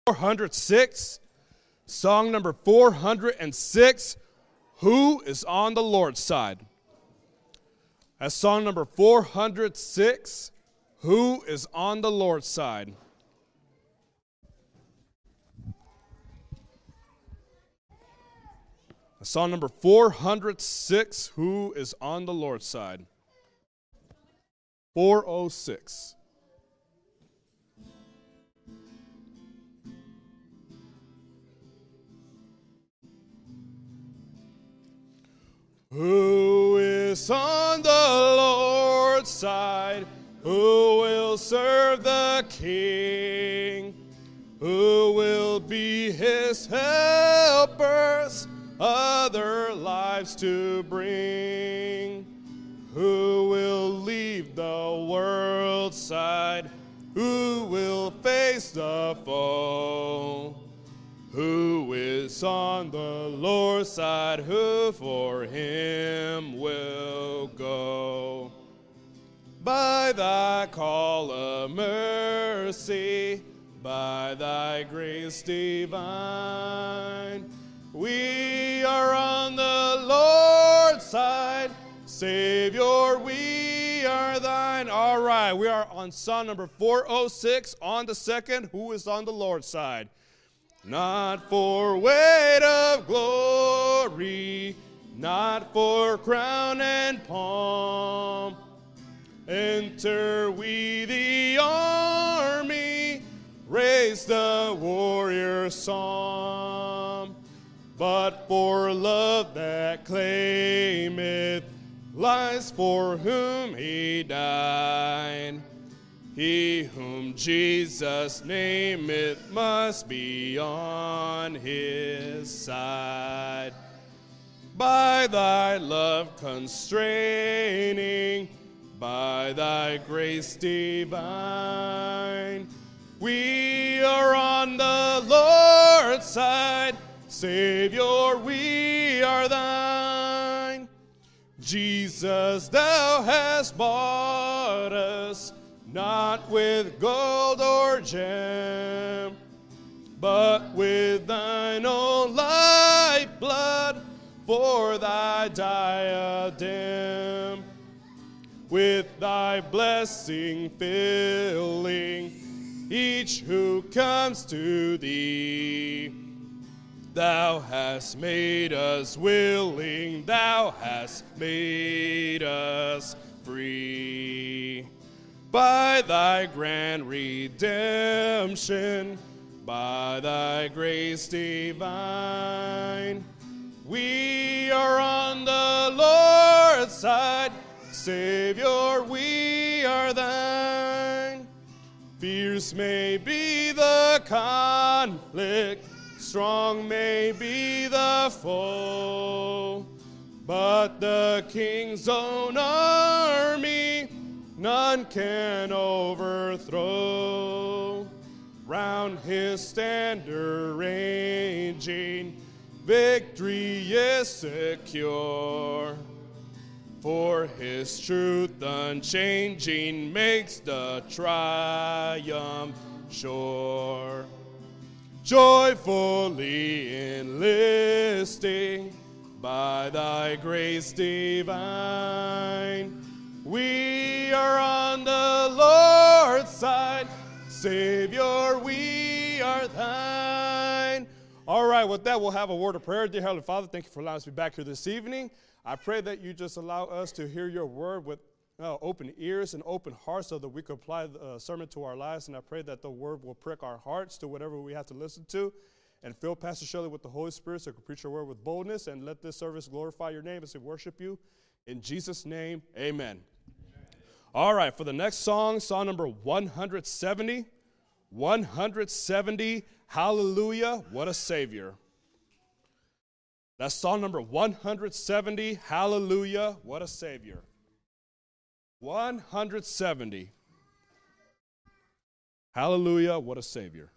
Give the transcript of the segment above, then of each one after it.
406. Song number 406, Who is on the Lord's Side? That's song number 406, Who is on the Lord's Side? Song number 406, Who is on the Lord's Side? 406. Who is on the Lord's side? Who will serve the King? Who will be his helpers, other lives to bring? Who will leave the world's side? Who will face the foe? Who is on the Lord's side? Who for him will go? By thy call of mercy, by thy grace divine, we are on the Lord's side. Savior, we are thine. All right, we are on song number 406 on the second, Who is on the Lord's side? Not for weight of glory, not for crown and palm, enter we the army, raise the warrior psalm, but for love that claimeth lives, for whom he died. He whom Jesus nameth must be on his side. By thy love constraining, by thy grace divine, we are on the Lord's side. Savior, we are thine. Jesus, thou hast bought us, not with gold or gem, but with thine own life blood for thy diadem. With thy blessing filling each who comes to thee, thou hast made us willing, thou hast made us free. By thy grand redemption, by thy grace divine, we are on the Lord's side. Savior, we are thine. Fierce may be the conflict, strong may be the foe, but the King's own army none can overthrow. Round his standard ranging, victory is secure. For his truth unchanging makes the triumph sure. Joyfully enlisting by thy grace divine, we are on the Lord's side. Savior, we are thine. All right, with that, we'll have a word of prayer. Dear Heavenly Father, thank you for allowing us to be back here this evening. I pray that you just allow us to hear your word with open ears and open hearts so that we can apply the sermon to our lives. And I pray that the word will prick our hearts to whatever we have to listen to. And fill Pastor Shirley with the Holy Spirit so he can preach your word with boldness. And let this service glorify your name as we worship you. In Jesus' name, amen. All right, for the next song, song number 170. 170, Hallelujah, What a Savior. That's song number 170, Hallelujah, What a Savior. 170, Hallelujah, What a Savior.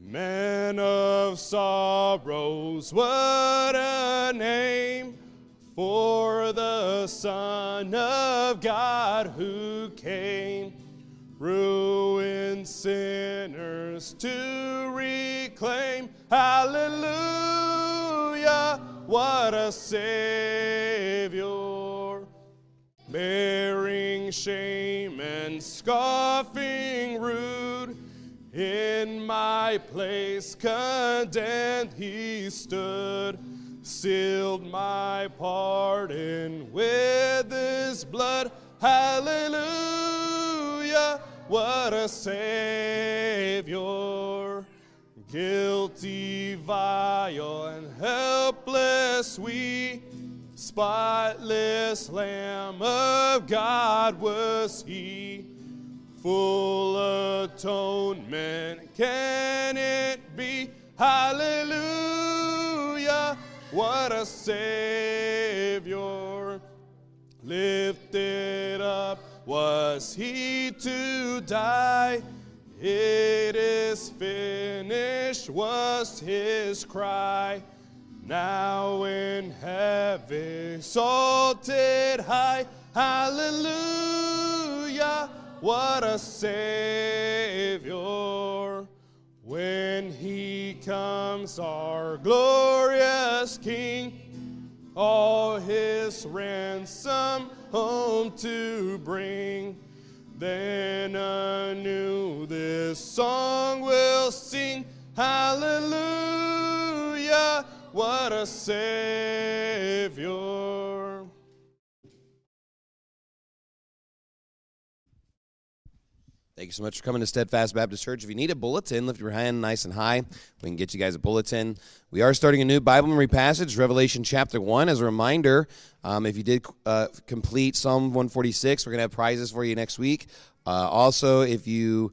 Man of sorrows, what a name, for the Son of God who came, ruined sinners to reclaim. Hallelujah, what a Savior, bearing shame and scoffing rude. In my place condemned he stood, sealed my pardon with his blood. Hallelujah, what a Savior. Guilty, vile, and helpless we, spotless Lamb of God was he. Full atonement can it be? Hallelujah, what a Savior. Lifted up was he to die. It is finished was his cry. Now in heaven exalted high. Hallelujah, what a Savior. When he comes, our glorious King, all his ransom home to bring, then anew this song we'll sing. Hallelujah, what a Savior. Thank you so much for coming to Steadfast Baptist Church. If you need a bulletin, lift your hand nice and high. We can get you guys a bulletin. We are starting a new Bible memory passage, Revelation chapter 1. As a reminder, if you did complete Psalm 146, we're going to have prizes for you next week. Also, if you,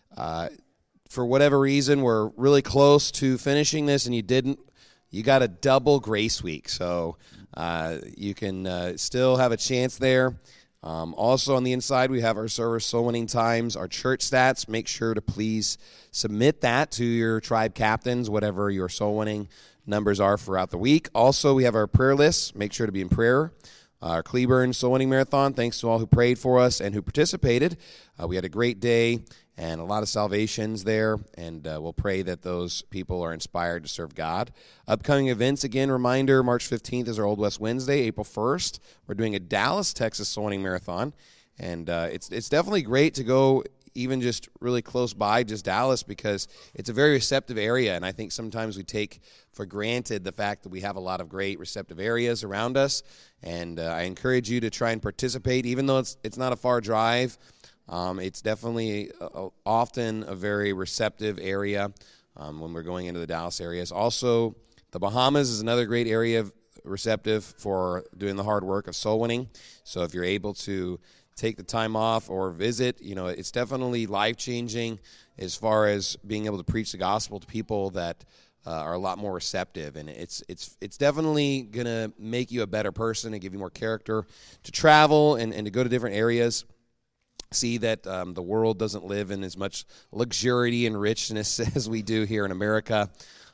for whatever reason, were really close to finishing this and you didn't, you got a double grace week. So you can still have a chance there. Also on the inside, we have our service soul winning times, our church stats. Make sure to please submit that to your tribe captains, whatever your soul winning numbers are throughout the week. Also, we have our prayer lists. Make sure to be in prayer. Our Cleburne Soul Winning Marathon, thanks to all who prayed for us and who participated. We had a great day and a lot of salvations there, and we'll pray that those people are inspired to serve God. Upcoming events, again, reminder, March 15th is our Old West Wednesday. April 1st, we're doing a Dallas, Texas Soul Winning Marathon, and it's definitely great to go even just really close by, just Dallas, because it's a very receptive area, and I think sometimes we take for granted the fact that we have a lot of great receptive areas around us, and I encourage you to try and participate, even though it's not a far drive. It's definitely often a very receptive area when we're going into the Dallas areas. Also, the Bahamas is another great area receptive for doing the hard work of soul winning, so if you're able to take the time off or visit, it's definitely life-changing as far as being able to preach the gospel to people that are a lot more receptive, and it's definitely going to make you a better person and give you more character to travel and to go to different areas, see that the world doesn't live in as much luxury and richness as we do here in America,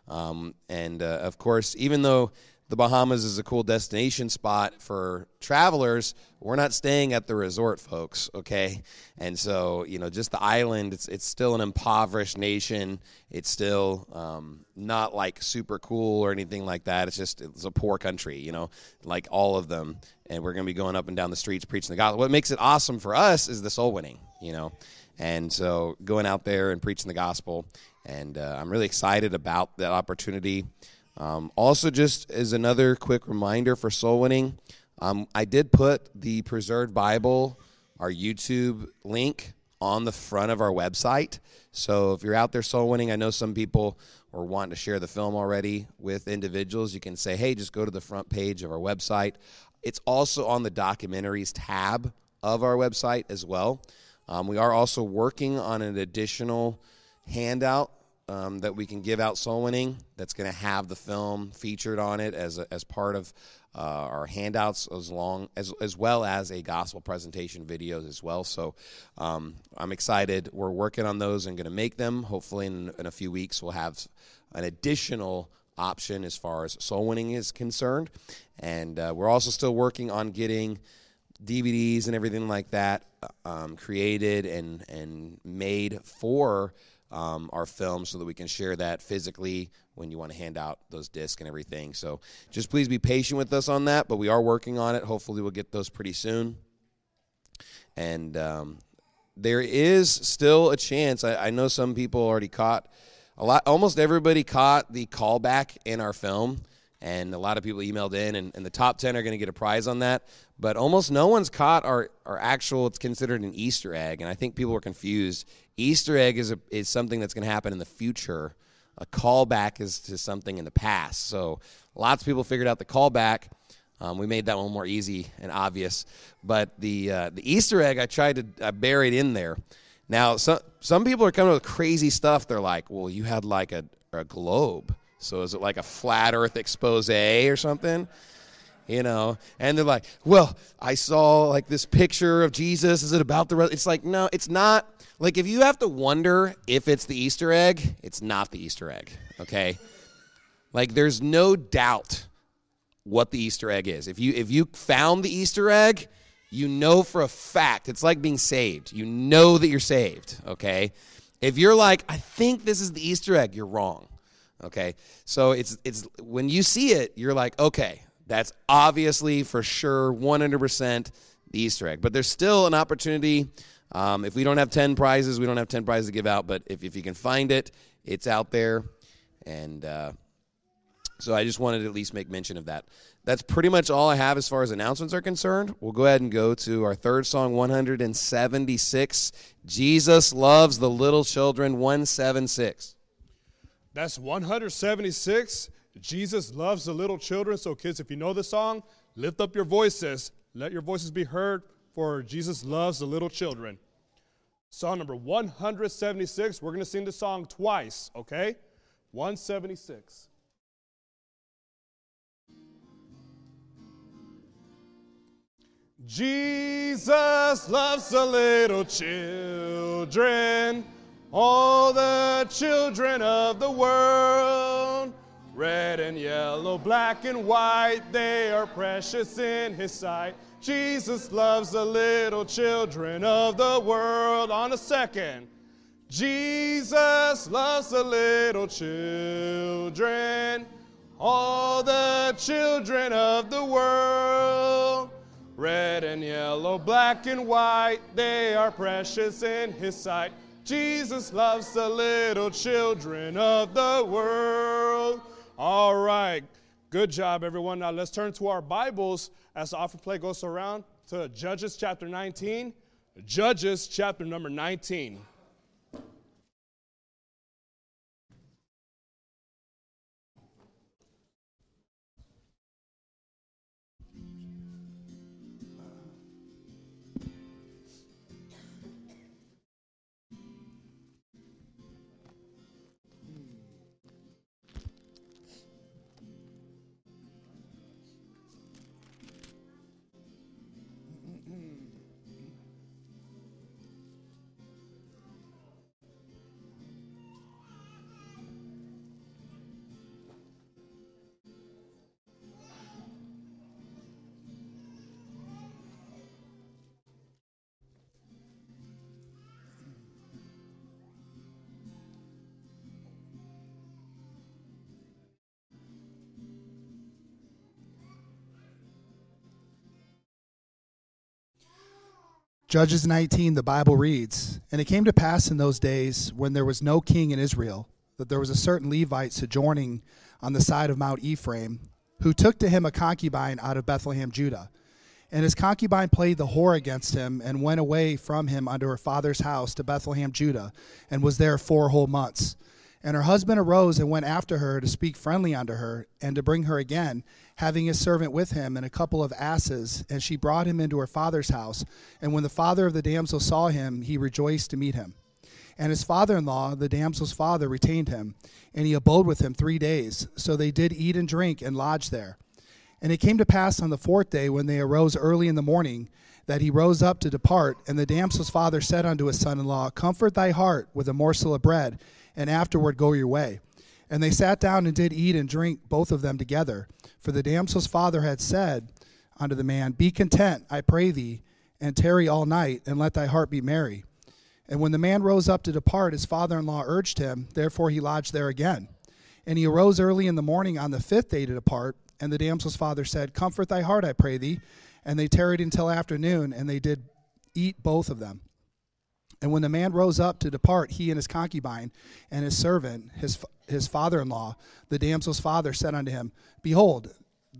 and of course, even though the Bahamas is a cool destination spot for travelers, we're not staying at the resort, folks, okay? And so, just the island, it's still an impoverished nation. It's still not, like, super cool or anything like that. It's a poor country, like all of them. And we're going to be going up and down the streets preaching the gospel. What makes it awesome for us is the soul winning, And so going out there and preaching the gospel. And I'm really excited about that opportunity. Also, just as another quick reminder for soul winning, I did put the Preserved Bible, our YouTube link, on the front of our website. So if you're out there soul winning, I know some people are wanting to share the film already with individuals. You can say, hey, just go to the front page of our website. It's also on the documentaries tab of our website as well. We are also working on an additional handout that we can give out soul winning that's going to have the film featured on it as part of our handouts, as well as a gospel presentation videos as well. So I'm excited. We're working on those and going to make them. Hopefully in a few weeks we'll have an additional option as far as soul winning is concerned. And we're also still working on getting DVDs and everything like that created and made for our film so that we can share that physically when you want to hand out those discs and everything. So just please be patient with us on that, but we are working on it. Hopefully we'll get those pretty soon. And there is still a chance. I know some people already caught almost everybody caught the callback in our film, and a lot of people emailed in, and the top 10 are going to get a prize on that. But almost no one's caught our actual, it's considered an Easter egg, and I think people are confused. Easter egg is something that's going to happen in the future. A callback is to something in the past. So lots of people figured out the callback. We made that one more easy and obvious. But the Easter egg I buried in there. Now, some people are coming up with crazy stuff. They're like, well, you had like a globe. So is it like a flat earth expose or something? You know, and they're like, well, I saw like this picture of Jesus. Is it about the It's like, no, it's not. Like, if you have to wonder if it's the Easter egg, it's not the Easter egg, okay? Like, there's no doubt what the Easter egg is. If you found the Easter egg, you know for a fact. It's like being saved. You know that you're saved, okay? If you're like, I think this is the Easter egg, you're wrong, okay? So it's when you see it, you're like, okay, that's obviously for sure 100% the Easter egg. But there's still an opportunity. If we don't have 10 prizes, we don't have 10 prizes to give out. But if you can find it, it's out there. And so I just wanted to at least make mention of that. That's pretty much all I have as far as announcements are concerned. We'll go ahead and go to our third song, 176. Jesus Loves the Little Children, 176. That's 176. Jesus Loves the Little Children. So kids, if you know the song, lift up your voices. Let your voices be heard for Jesus Loves the Little Children. Song number 176. We're going to sing the song twice, okay? 176. Jesus loves the little children, all the children of the world. Red and yellow, black and white, they are precious in his sight. Jesus loves the little children of the world. On a second. Jesus loves the little children, all the children of the world. Red and yellow, black and white, they are precious in his sight. Jesus loves the little children of the world. All right, good job, everyone. Now let's turn to our Bibles as the offering plate goes around to Judges chapter 19. Judges chapter number 19. Judges 19, the Bible reads, "And it came to pass in those days, when there was no king in Israel, that there was a certain Levite sojourning on the side of Mount Ephraim, who took to him a concubine out of Bethlehem, Judah. And his concubine played the whore against him, and went away from him unto her father's house to Bethlehem, Judah, and was there 4 whole months. And her husband arose and went after her to speak friendly unto her, and to bring her again, having his servant with him and a couple of asses. And she brought him into her father's house. And when the father of the damsel saw him, he rejoiced to meet him. And his father-in-law, the damsel's father, retained him, and he abode with him 3 days. So they did eat and drink and lodge there. And it came to pass on the 4th day, when they arose early in the morning, that he rose up to depart. And the damsel's father said unto his son-in-law, Comfort thy heart with a morsel of bread, and afterward go your way. And they sat down and did eat and drink, both of them together. For the damsel's father had said unto the man, Be content, I pray thee, and tarry all night, and let thy heart be merry. And when the man rose up to depart, his father-in-law urged him, therefore he lodged there again. And he arose early in the morning on the 5th day to depart, and the damsel's father said, Comfort thy heart, I pray thee. And they tarried until afternoon, and they did eat both of them. And when the man rose up to depart, he and his concubine and his servant, his father-in-law, the damsel's father, said unto him, Behold,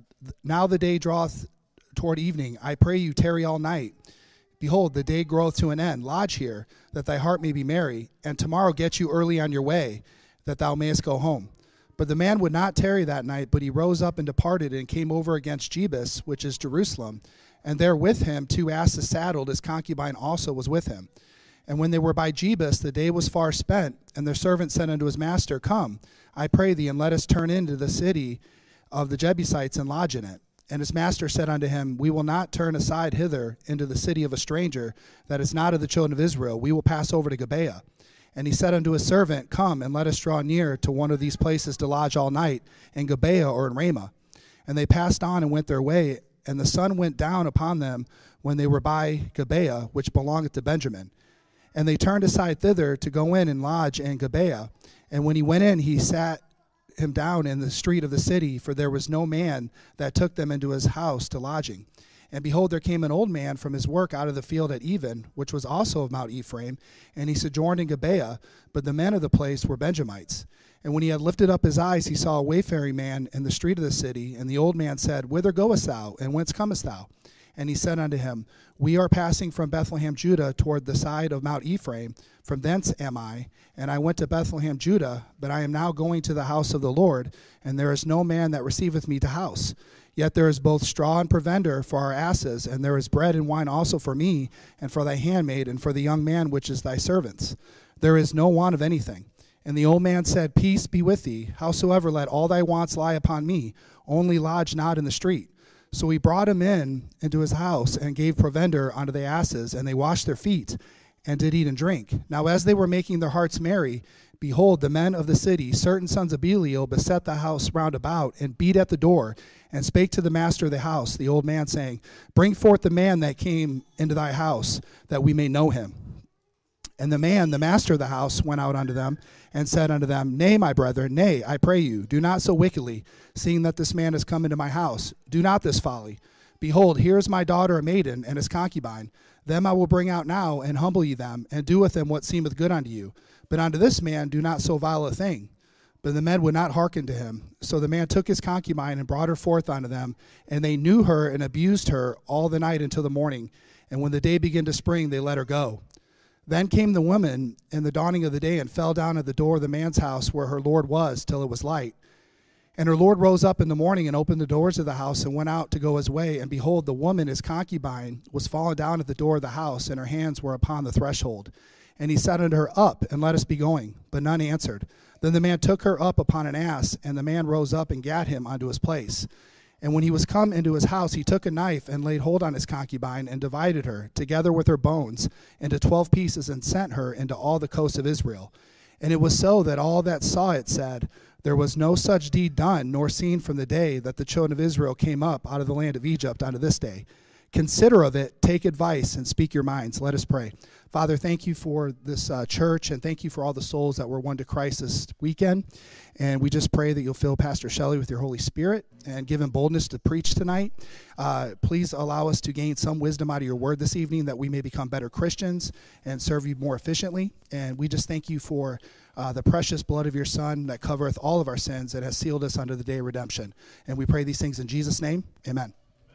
now the day draweth toward evening. I pray you tarry all night. Behold, the day groweth to an end. Lodge here, that thy heart may be merry, and tomorrow get you early on your way, that thou mayest go home. But the man would not tarry that night, but he rose up and departed, and came over against Jebus, which is Jerusalem. And there with him 2 asses saddled, his concubine also was with him. And when they were by Jebus, the day was far spent, and their servant said unto his master, Come, I pray thee, and let us turn into the city of the Jebusites and lodge in it. And his master said unto him, We will not turn aside hither into the city of a stranger, that is not of the children of Israel. We will pass over to Gibeah. And he said unto his servant, Come, and let us draw near to one of these places to lodge all night, in Gibeah or in Ramah. And they passed on and went their way, and the sun went down upon them when they were by Gibeah, which belongeth to Benjamin. And they turned aside thither to go in and lodge in Gibeah. And when he went in, he sat him down in the street of the city, for there was no man that took them into his house to lodging. And behold, there came an old man from his work out of the field at even, which was also of Mount Ephraim, and he sojourned in Gibeah, but the men of the place were Benjamites. And when he had lifted up his eyes, he saw a wayfaring man in the street of the city, and the old man said, Whither goest thou, and whence comest thou? And he said unto him, We are passing from Bethlehem, Judah, toward the side of Mount Ephraim. From thence am I. And I went to Bethlehem, Judah, but I am now going to the house of the Lord, and there is no man that receiveth me to house. Yet there is both straw and provender for our asses, and there is bread and wine also for me, and for thy handmaid, and for the young man which is thy servants. There is no want of anything. And the old man said, Peace be with thee. Howsoever, let all thy wants lie upon me. Only lodge not in the street. So he brought him into his house, and gave provender unto the asses, and they washed their feet, and did eat and drink. Now as they were making their hearts merry, behold, the men of the city, certain sons of Belial, beset the house round about, and beat at the door, and spake to the master of the house, the old man, saying, Bring forth the man that came into thy house, that we may know him. And the man, the master of the house, went out unto them, and said unto them, Nay, my brethren, nay, I pray you, do not so wickedly, seeing that this man is come into my house. Do not this folly. Behold, here is my daughter a maiden, and his concubine. Them I will bring out now, and humble ye them, and do with them what seemeth good unto you. But unto this man do not so vile a thing. But the men would not hearken to him. So the man took his concubine, and brought her forth unto them, and they knew her, and abused her all the night until the morning. And when the day began to spring, they let her go. Then came the woman in the dawning of the day, and fell down at the door of the man's house where her lord was, till it was light. And her lord rose up in the morning, and opened the doors of the house, and went out to go his way. And behold, the woman, his concubine, was fallen down at the door of the house, and her hands were upon the threshold. And he said unto her, Up, and let us be going. But none answered. Then the man took her up upon an ass, and the man rose up and gat him unto his place. And when he was come into his house, he took a knife, and laid hold on his concubine, and divided her, together with her bones, into 12 pieces, and sent her into all the coasts of Israel. And it was so that all that saw it said, There was no such deed done, nor seen from the day that the children of Israel came up out of the land of Egypt unto this day. Consider of it, take advice, and speak your minds. Let us pray. Father, thank you for this church, and thank you for all the souls that were won to Christ this weekend. And we just pray that you'll fill Pastor Shelley with your Holy Spirit and give him boldness to preach tonight. Please allow us to gain some wisdom out of your word this evening, that we may become better Christians and serve you more efficiently. And we just thank you for the precious blood of your Son that covereth all of our sins and has sealed us unto the day of redemption. And we pray these things in Jesus' name. Amen.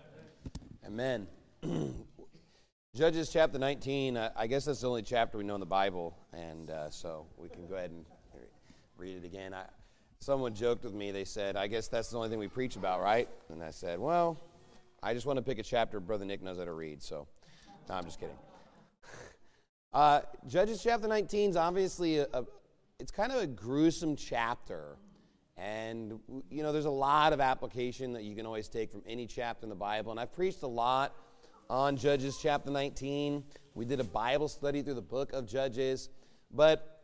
Amen. Judges chapter 19, I guess that's the only chapter we know in the Bible, and so we can go ahead and read it again. Someone joked with me, they said, I guess that's the only thing we preach about, right? And I said, well, I just want to pick a chapter Brother Nick knows how to read, so no, I'm just kidding. Judges chapter 19 is obviously, it's kind of a gruesome chapter, and you know, there's a lot of application that you can always take from any chapter in the Bible, and I've preached a lot on Judges chapter 19. We did a Bible study through the book of Judges. But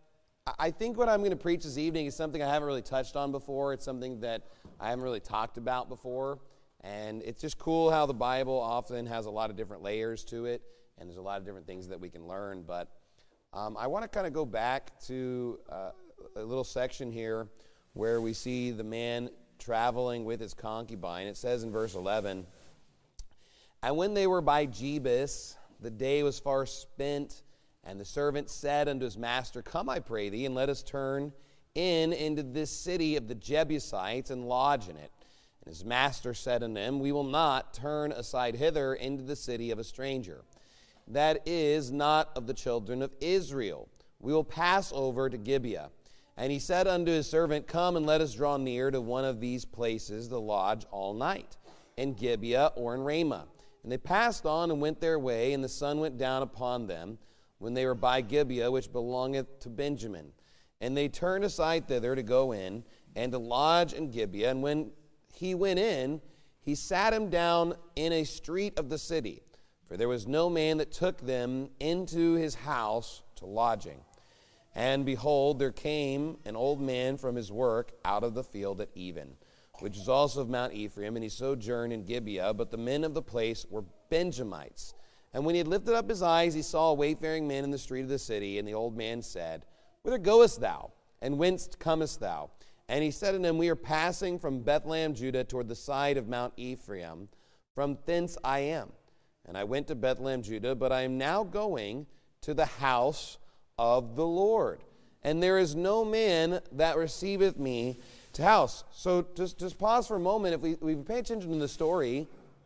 I think what I'm going to preach this evening is something I haven't really touched on before. It's something that I haven't really talked about before. And it's just cool how the Bible often has a lot of different layers to it, and there's a lot of different things that we can learn. But I want to kind of go back to a little section here where we see the man traveling with his concubine. It says in verse 11, "And when they were by Jebus, the day was far spent, and the servant said unto his master, Come, I pray thee, and let us turn into this city of the Jebusites, and lodge in it. And his master said unto him, We will not turn aside hither into the city of a stranger, that is not of the children of Israel. We will pass over to Gibeah. And he said unto his servant, Come and let us draw near to one of these places to lodge all night, in Gibeah or in Ramah. And they passed on and went their way, and the sun went down upon them when they were by Gibeah, which belongeth to Benjamin. And they turned aside thither to go in, and to lodge in Gibeah. And when he went in, he sat him down in a street of the city, for there was no man that took them into his house to lodging. And behold, there came an old man from his work out of the field at even, which is also of Mount Ephraim, and he sojourned in Gibeah, but the men of the place were Benjamites. And when he had lifted up his eyes, he saw a wayfaring man in the street of the city, and the old man said, Whither goest thou, and whence comest thou? And he said unto him, We are passing from Bethlehem, Judah, toward the side of Mount Ephraim. From thence I am. And I went to Bethlehem, Judah, but I am now going to the house of the Lord. And there is no man that receiveth me to house." So just pause for a moment. If we pay attention to the story,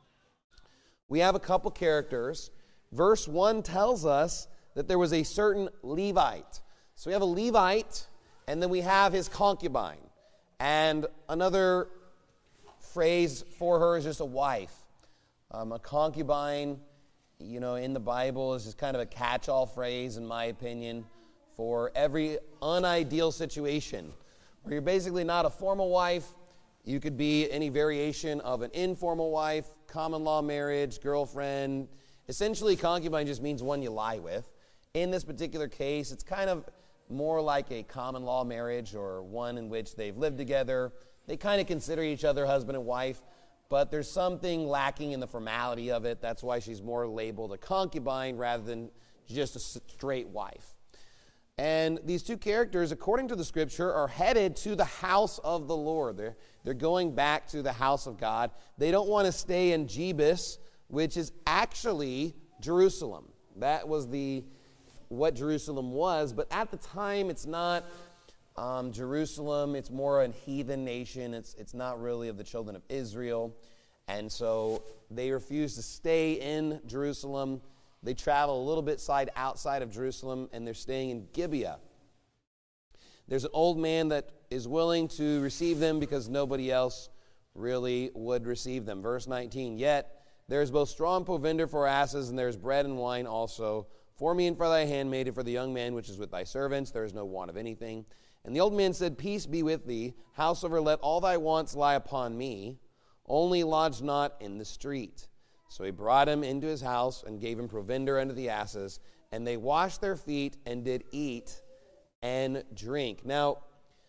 we have a couple characters. Verse 1 tells us that there was a certain Levite. So we have a Levite, and then we have his concubine. And another phrase for her is just a wife. A concubine, in the Bible is just kind of a catch-all phrase, in my opinion, for every unideal situation where you're basically not a formal wife. You could be any variation of an informal wife, common law marriage, girlfriend. Essentially, concubine just means one you lie with. In this particular case, it's kind of more like a common law marriage, or one in which they've lived together. They kind of consider each other husband and wife, but there's something lacking in the formality of it. That's why she's more labeled a concubine rather than just a straight wife. And these two characters, according to the scripture, are headed to the house of the Lord. They're going back to the house of God. They don't want to stay in Jebus, which is actually Jerusalem. That was what Jerusalem was, but at the time it's not Jerusalem. It's more a heathen nation. It's not really of the children of Israel. And so they refuse to stay in Jerusalem. They travel a little bit outside of Jerusalem, and they're staying in Gibeah. There's an old man that is willing to receive them because nobody else really would receive them. Verse 19, "Yet there is both strong provender for asses, and there is bread and wine also, for me and for thy handmaid, and for the young man which is with thy servants. There is no want of anything. And the old man said, Peace be with thee. Howsoever, let all thy wants lie upon me. Only lodge not in the street. So he brought him into his house, and gave him provender unto the asses. And they washed their feet, and did eat and drink." Now,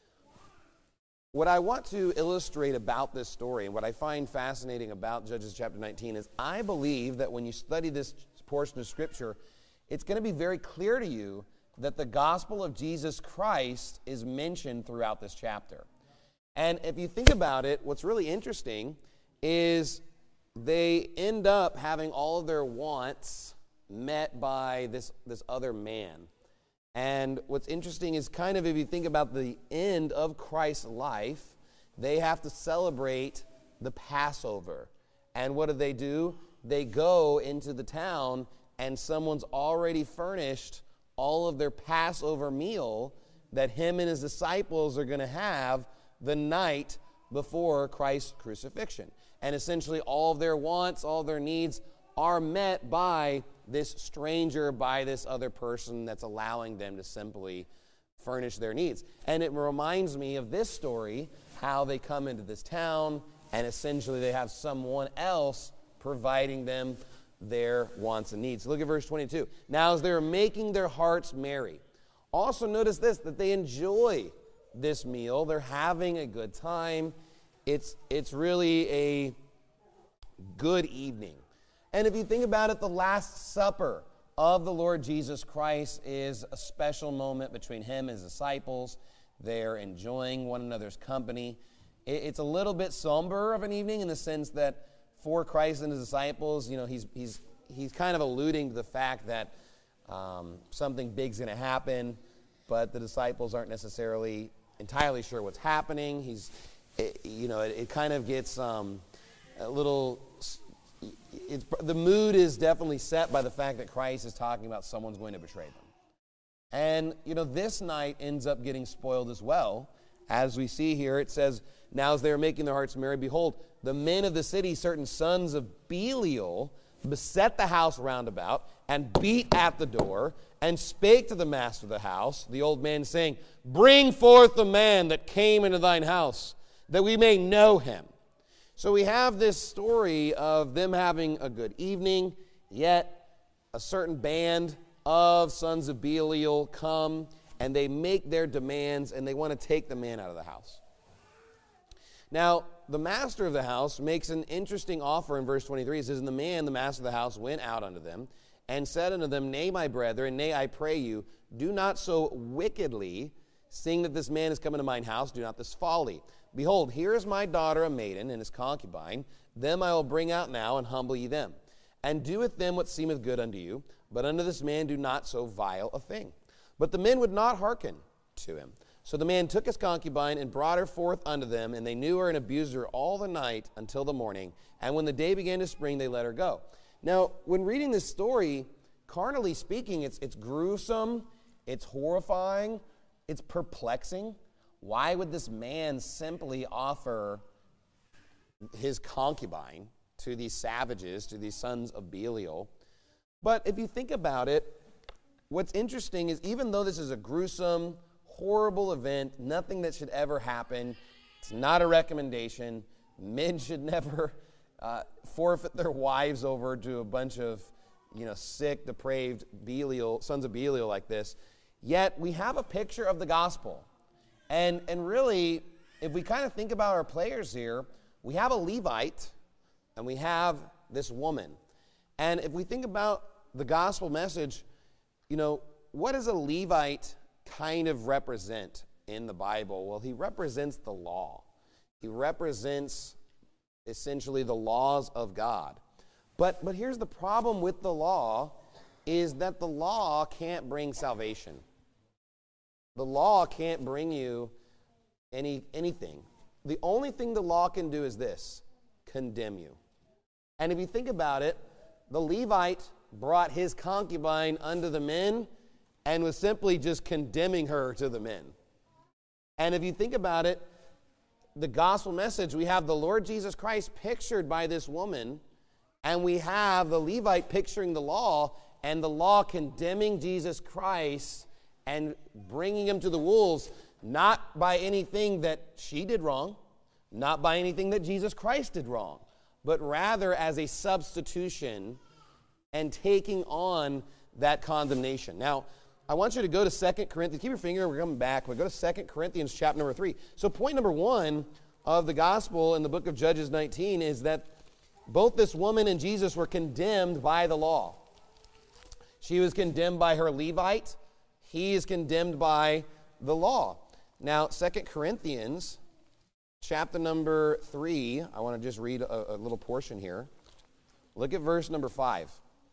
what I want to illustrate about this story, and what I find fascinating about Judges chapter 19, is I believe that when you study this portion of Scripture, it's going to be very clear to you that the gospel of Jesus Christ is mentioned throughout this chapter. And if you think about it, what's really interesting is they end up having all of their wants met by this other man. And what's interesting is kind of, if you think about the end of Christ's life, they have to celebrate the Passover. And what do? They go into the town, and someone's already furnished all of their Passover meal that him and his disciples are going to have the night before Christ's crucifixion. And essentially all of their wants, all of their needs are met by this stranger, by this other person that's allowing them to simply furnish their needs. And it reminds me of this story, how they come into this town, and essentially they have someone else providing them their wants and needs. Look at verse 22. "Now as they were making their hearts merry, Also notice this, that they enjoy this meal. They're having a good time. It's really a good evening. And if you think about it, the Last Supper of the Lord Jesus Christ is a special moment between him and his disciples. They're enjoying one another's company. It's a little bit somber of an evening in the sense that for Christ and his disciples, he's kind of alluding to the fact that something big's going to happen, but the disciples aren't necessarily entirely sure what's happening. It kind of gets a little. The mood is definitely set by the fact that Christ is talking about someone's going to betray them. And, this night ends up getting spoiled as well. As we see here, it says, now as they were making their hearts merry, behold, the men of the city, certain sons of Belial, beset the house round about, and beat at the door, and spake to the master of the house, the old man, saying, bring forth the man that came into thine house, that we may know him. So we have this story of them having a good evening, yet a certain band of sons of Belial come, and they make their demands, and they want to take the man out of the house. Now, the master of the house makes an interesting offer in verse 23. It says, and the man, the master of the house, went out unto them, and said unto them, nay, my brethren, nay, I pray you, do not so wickedly, seeing that this man is come into mine house, do not this folly. Behold, here is my daughter, a maiden, and his concubine. Them I will bring out now, and humble ye them. And do with them what seemeth good unto you, but unto this man do not so vile a thing. But the men would not hearken to him. So the man took his concubine, and brought her forth unto them, and they knew her and abused her all the night until the morning. And when the day began to spring, they let her go. Now, when reading this story, carnally speaking, it's gruesome, it's horrifying, it's perplexing. Why would this man simply offer his concubine to these savages, to these sons of Belial? But if you think about it, what's interesting is even though this is a gruesome, horrible event, nothing that should ever happen, it's not a recommendation. Men should never forfeit their wives over to a bunch of sick, depraved Belial, sons of Belial like this. Yet we have a picture of the gospel. And really, if we kind of think about our players here, we have a Levite and we have this woman. And if we think about the gospel message, what does a Levite kind of represent in the Bible? Well, he represents the law. He represents essentially the laws of God. But here's the problem with the law is that the law can't bring salvation. The law can't bring you anything. The only thing the law can do is this, condemn you. And if you think about it, the Levite brought his concubine unto the men and was simply just condemning her to the men. And if you think about it, the gospel message, we have the Lord Jesus Christ pictured by this woman, and we have the Levite picturing the law, and the law condemning Jesus Christ and bringing him to the wolves, not by anything that she did wrong, not by anything that Jesus Christ did wrong, but rather as a substitution and taking on that condemnation. Now, I want you to go to 2 Corinthians. Keep your finger, we're coming back. We'll go to 2 Corinthians chapter number 3. So point number 1 of the gospel in the book of Judges 19 is that both this woman and Jesus were condemned by the law. She was condemned by her Levite. He is condemned by the law. Now, 2 Corinthians chapter number 3, I want to just read a little portion here. Look at verse number 5.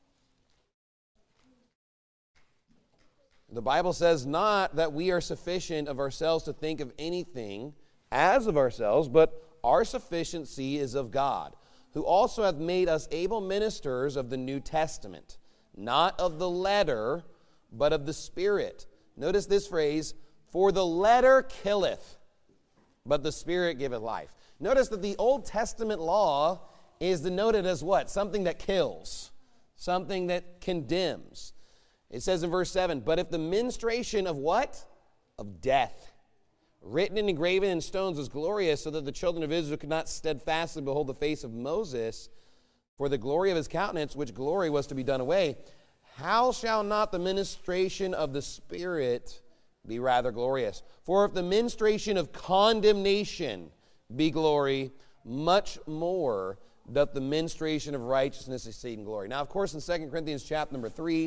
The Bible says, not that we are sufficient of ourselves to think of anything as of ourselves, but our sufficiency is of God, who also hath made us able ministers of the New Testament, not of the letter, but of the Spirit. Notice this phrase, for the letter killeth, but the Spirit giveth life. Notice that the Old Testament law is denoted as what? Something that kills, something that condemns. It says in verse 7, but if the ministration of what? Of death, written and engraven in stones, was glorious, so that the children of Israel could not steadfastly behold the face of Moses, for the glory of his countenance, which glory was to be done away, how shall not the ministration of the Spirit be rather glorious. For if the ministration of condemnation be glory, much more doth the ministration of righteousness exceed in glory. Now, of course, in 2 Corinthians chapter number 3,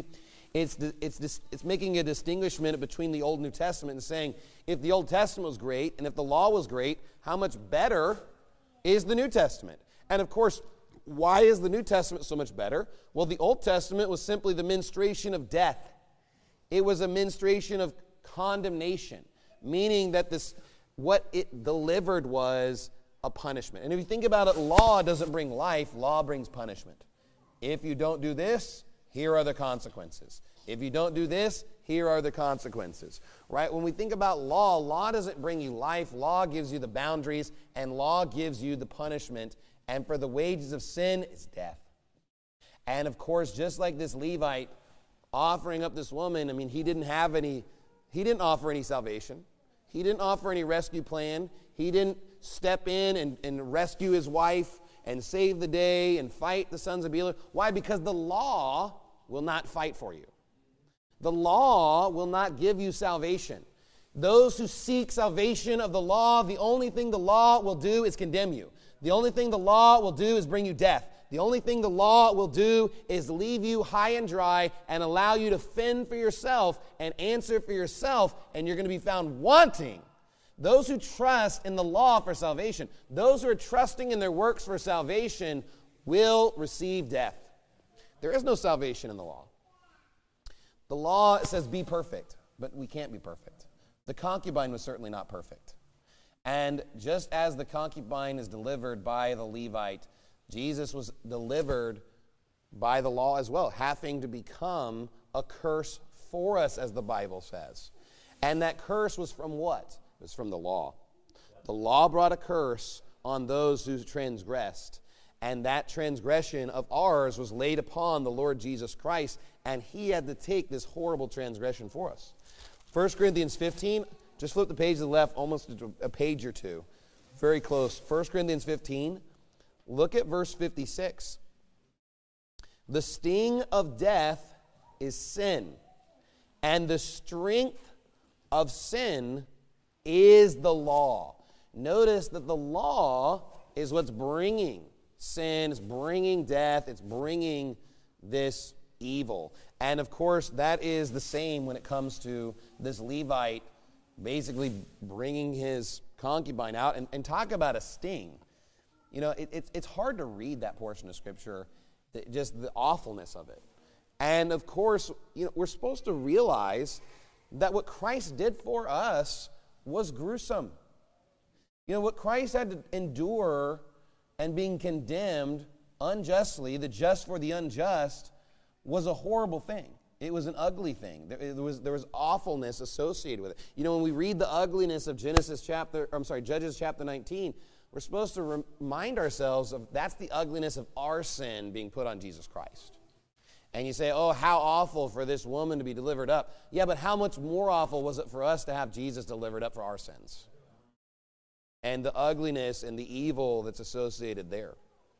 it's making a distinguishment between the Old and New Testament and saying, if the Old Testament was great and if the law was great, how much better is the New Testament? And of course, why is the New Testament so much better? Well, the Old Testament was simply the ministration of death. It was a ministration of condemnation, meaning that what it delivered was a punishment. And if you think about it, law doesn't bring life, law brings punishment. If you don't do this, here are the consequences. If you don't do this, here are the consequences. Right? When we think about law, law doesn't bring you life, law gives you the boundaries, and law gives you the punishment. And for the wages of sin, it's death. And of course, just like this Levite offering up this woman, I mean, he didn't offer any salvation. He didn't offer any rescue plan. He didn't step in and rescue his wife and save the day and fight the sons of Belial. Why? Because the law will not fight for you. The law will not give you salvation. Those who seek salvation of the law, the only thing the law will do is condemn you. The only thing the law will do is bring you death. The only thing the law will do is leave you high and dry and allow you to fend for yourself and answer for yourself, and you're going to be found wanting. Those who trust in the law for salvation, those who are trusting in their works for salvation will receive death. There is no salvation in the law. The law says be perfect, but we can't be perfect. The concubine was certainly not perfect. And just as the concubine is delivered by the Levite, Jesus was delivered by the law as well, having to become a curse for us, as the Bible says. And that curse was from what? It was from the law. The law brought a curse on those who transgressed, and that transgression of ours was laid upon the Lord Jesus Christ, and he had to take this horrible transgression for us. 1 Corinthians 15, just flip the page to the left, almost a page or two. Very close. 1 Corinthians 15, look at verse 56. The sting of death is sin, and the strength of sin is the law. Notice that the law is what's bringing sin, it's bringing death, it's bringing this evil. And of course, that is the same when it comes to this Levite basically bringing his concubine out. And talk about a sting. You know, it's hard to read that portion of Scripture, just the awfulness of it. And of course, you know, we're supposed to realize that what Christ did for us was gruesome. You know, what Christ had to endure and being condemned unjustly, the just for the unjust, was a horrible thing. It was an ugly thing. There was awfulness associated with it. You know, when we read the ugliness of Judges chapter 19, we're supposed to remind ourselves of that's the ugliness of our sin being put on Jesus Christ. And you say, oh, how awful for this woman to be delivered up. Yeah, but how much more awful was it for us to have Jesus delivered up for our sins? And the ugliness and the evil that's associated there.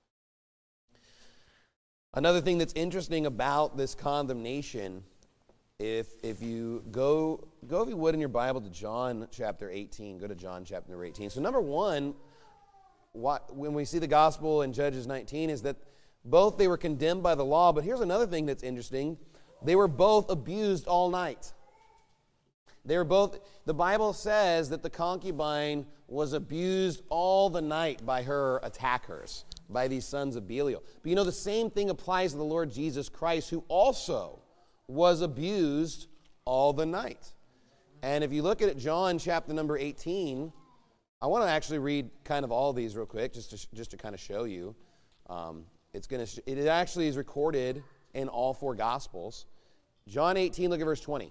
Another thing that's interesting about this condemnation, if you go if you would in your Bible to John chapter 18, go to John chapter 18. So number one, when we see the gospel in Judges 19 is that both they were condemned by the law, but here's another thing that's interesting. They were both abused all night. They were both, the Bible says that the concubine was abused all the night by her attackers, by these sons of Belial. But you know, the same thing applies to the Lord Jesus Christ, who also was abused all the night. And if you look at it, John chapter number 18, I want to actually read kind of all these real quick, just to kind of show you. It actually is recorded in all four Gospels. John 18, look at verse 20.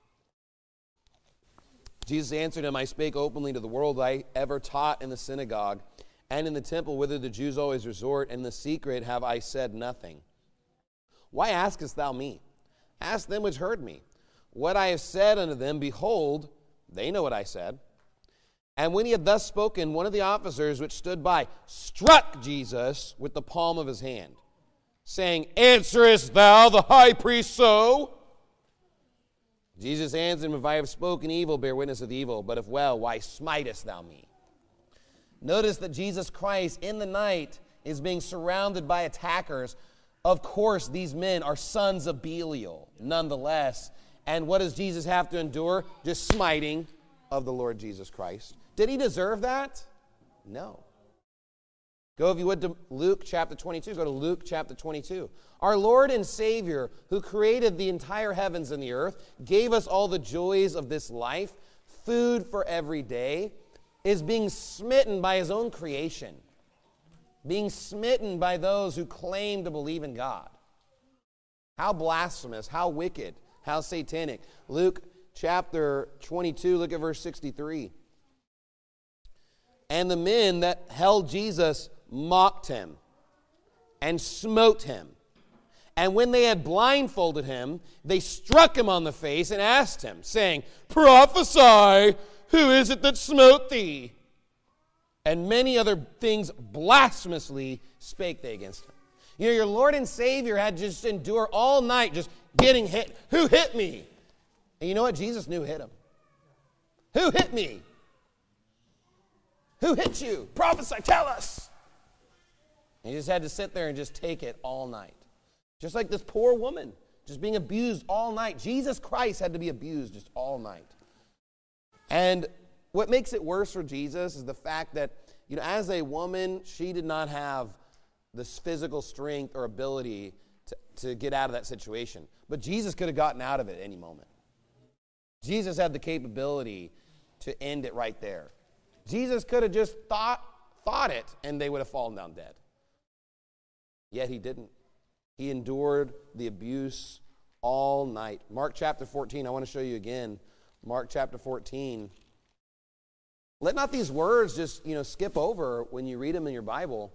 Jesus answered him, I spake openly to the world. I ever taught in the synagogue and in the temple, whither the Jews always resort, and in the secret have I said nothing. Why askest thou me? Ask them which heard me. What I have said unto them, behold, they know what I said. And when he had thus spoken, one of the officers which stood by struck Jesus with the palm of his hand, saying, Answerest thou the high priest so? Jesus answered him, if I have spoken evil, bear witness with evil. But if well, why smitest thou me? Notice that Jesus Christ in the night is being surrounded by attackers. Of course, these men are sons of Belial, nonetheless. And what does Jesus have to endure? Just smiting of the Lord Jesus Christ. Did he deserve that? No. Go, if you would, to Luke chapter 22. Go to Luke chapter 22. Our Lord and Savior, who created the entire heavens and the earth, gave us all the joys of this life, food for every day, is being smitten by his own creation, being smitten by those who claim to believe in God. How blasphemous, how wicked, how satanic. Luke chapter 22, look at verse 63. And the men that held Jesus mocked him and smote him. And when they had blindfolded him, they struck him on the face and asked him, saying, prophesy, who is it that smote thee? And many other things blasphemously spake they against him. You know, your Lord and Savior had to just endure all night just getting hit. Who hit me? And you know what? Jesus knew hit him. Who hit me? Who hit you? Prophesy, tell us. And he just had to sit there and just take it all night. Just like this poor woman, just being abused all night. Jesus Christ had to be abused just all night. And what makes it worse for Jesus is the fact that, you know, as a woman, she did not have this physical strength or ability to get out of that situation. But Jesus could have gotten out of it at any moment. Jesus had the capability to end it right there. Jesus could have just thought it, and they would have fallen down dead. Yet he didn't. He endured the abuse all night. Mark chapter 14, I want to show you again. Mark chapter 14. Let not these words just, skip over when you read them in your Bible.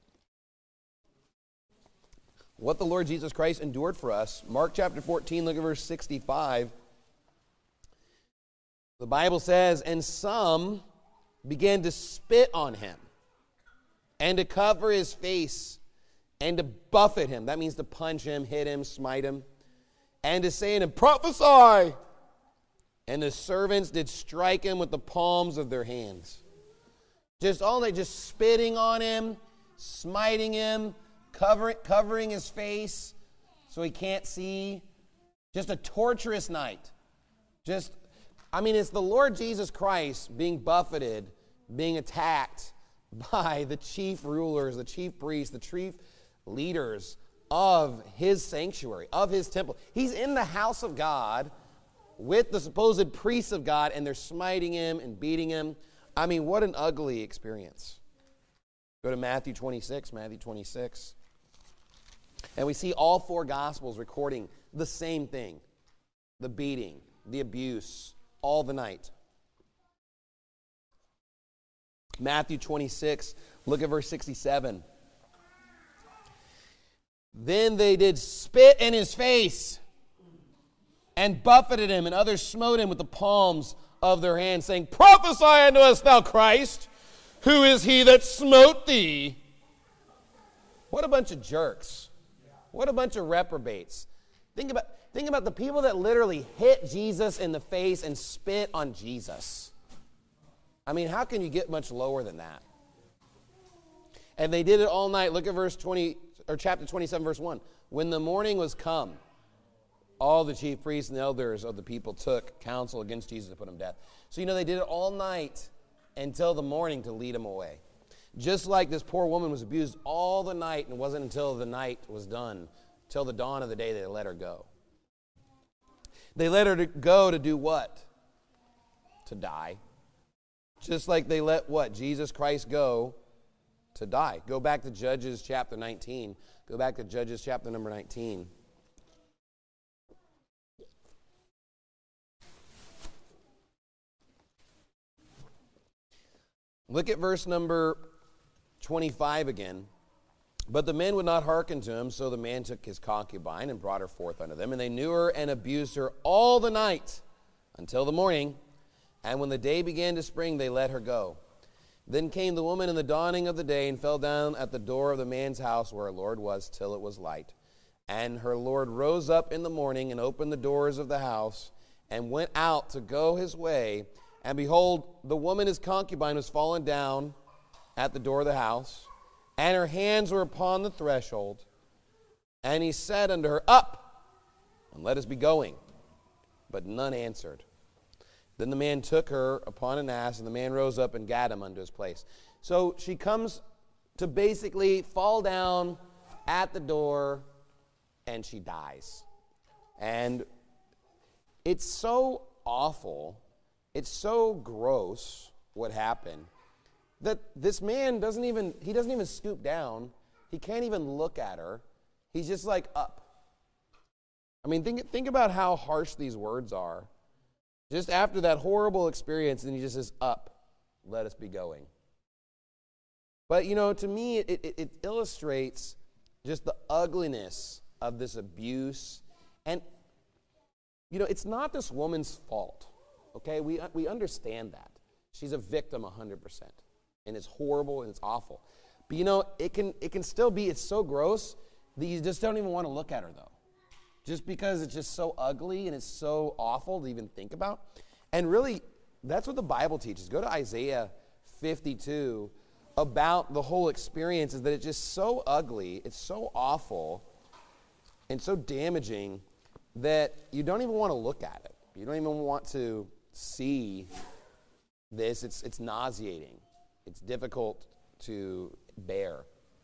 What the Lord Jesus Christ endured for us. Mark chapter 14, look at verse 65. The Bible says, and some began to spit on him and to cover his face and to buffet him. That means to punch him, hit him, smite him. And to say to him, prophesy. And the servants did strike him with the palms of their hands. Just all night, just spitting on him, smiting him, covering his face so he can't see. Just a torturous night. It's the Lord Jesus Christ being buffeted, being attacked by the chief rulers, the chief priests, the chief leaders of his sanctuary, of his temple. He's in the house of God with the supposed priests of God, and they're smiting him and beating him. What an ugly experience. Go to Matthew 26, And we see all four Gospels recording the same thing. The beating, the abuse, all the night. Matthew 26, look at verse 67. Then they did spit in his face and buffeted him, and others smote him with the palms of their hands, saying, prophesy unto us, thou Christ, who is he that smote thee? What a bunch of jerks. What a bunch of reprobates. Think about the people that literally hit Jesus in the face and spit on Jesus. How can you get much lower than that? And they did it all night. Look at chapter 27, verse 1. When the morning was come, all the chief priests and elders of the people took counsel against Jesus to put him to death. So, they did it all night until the morning to lead him away. Just like this poor woman was abused all the night, and it wasn't until the night was done, till the dawn of the day, they let her go. They let her go to do what? To die. Just like they let what? Jesus Christ go to die. Go back to Judges chapter 19. Go back to Judges chapter number 19. Look at verse number 25 again. But the men would not hearken to him, so the man took his concubine and brought her forth unto them. And they knew her and abused her all the night until the morning. And when the day began to spring, they let her go. Then came the woman in the dawning of the day and fell down at the door of the man's house where her Lord was till it was light. And her Lord rose up in the morning and opened the doors of the house and went out to go his way. And behold, the woman, his concubine, was fallen down at the door of the house, and her hands were upon the threshold. And he said unto her, Up, and let us be going. But none answered. Then the man took her upon an ass, and the man rose up and gat him unto his place. So she comes to basically fall down at the door, and she dies. And it's so awful, it's so gross what happened, that this man doesn't even scoop down. He can't even look at her. He's just like, up. I mean, think about how harsh these words are. Just after that horrible experience, and he just says, up, let us be going. But, to me, it illustrates just the ugliness of this abuse. And, it's not this woman's fault, okay? We understand that. She's a victim 100%. And it's horrible and it's awful. But, it can still be, it's so gross that you just don't even want to look at her, though. Just because it's just so ugly and it's so awful to even think about. And really, that's what the Bible teaches. Go to Isaiah 52 about the whole experience, is that it's just so ugly, it's so awful, and so damaging that you don't even want to look at it. You don't even want to see this. It's nauseating. It's difficult to bear.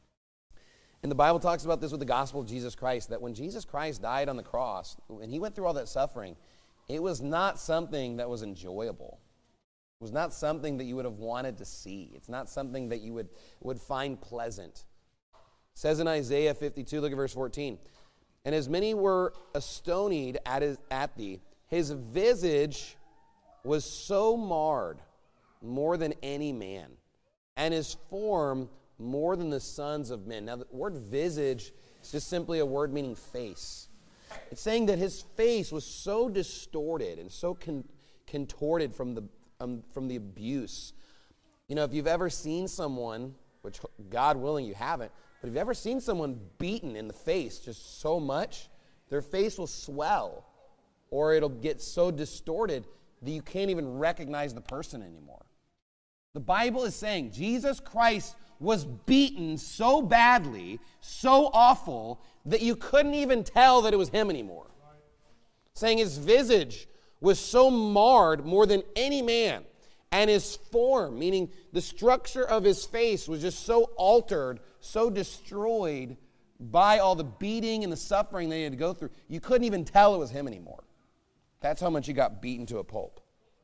And the Bible talks about this with the gospel of Jesus Christ, that when Jesus Christ died on the cross, and he went through all that suffering, it was not something that was enjoyable. It was not something that you would have wanted to see. It's not something that you would find pleasant. It says in Isaiah 52, look at verse 14, and as many were astonied at thee, his visage was so marred more than any man, and his form more than the sons of men. Now, the word visage is just simply a word meaning face. It's saying that his face was so distorted and so contorted from the abuse. If you've ever seen someone, which God willing you haven't, but if you've ever seen someone beaten in the face just so much, their face will swell, or it'll get so distorted that you can't even recognize the person anymore. The Bible is saying Jesus Christ was beaten so badly, so awful, that you couldn't even tell that it was him anymore. Saying his visage was so marred more than any man, and his form, meaning the structure of his face, was just so altered, so destroyed by all the beating and the suffering they had to go through, you couldn't even tell it was him anymore. That's how much he got beaten to a pulp.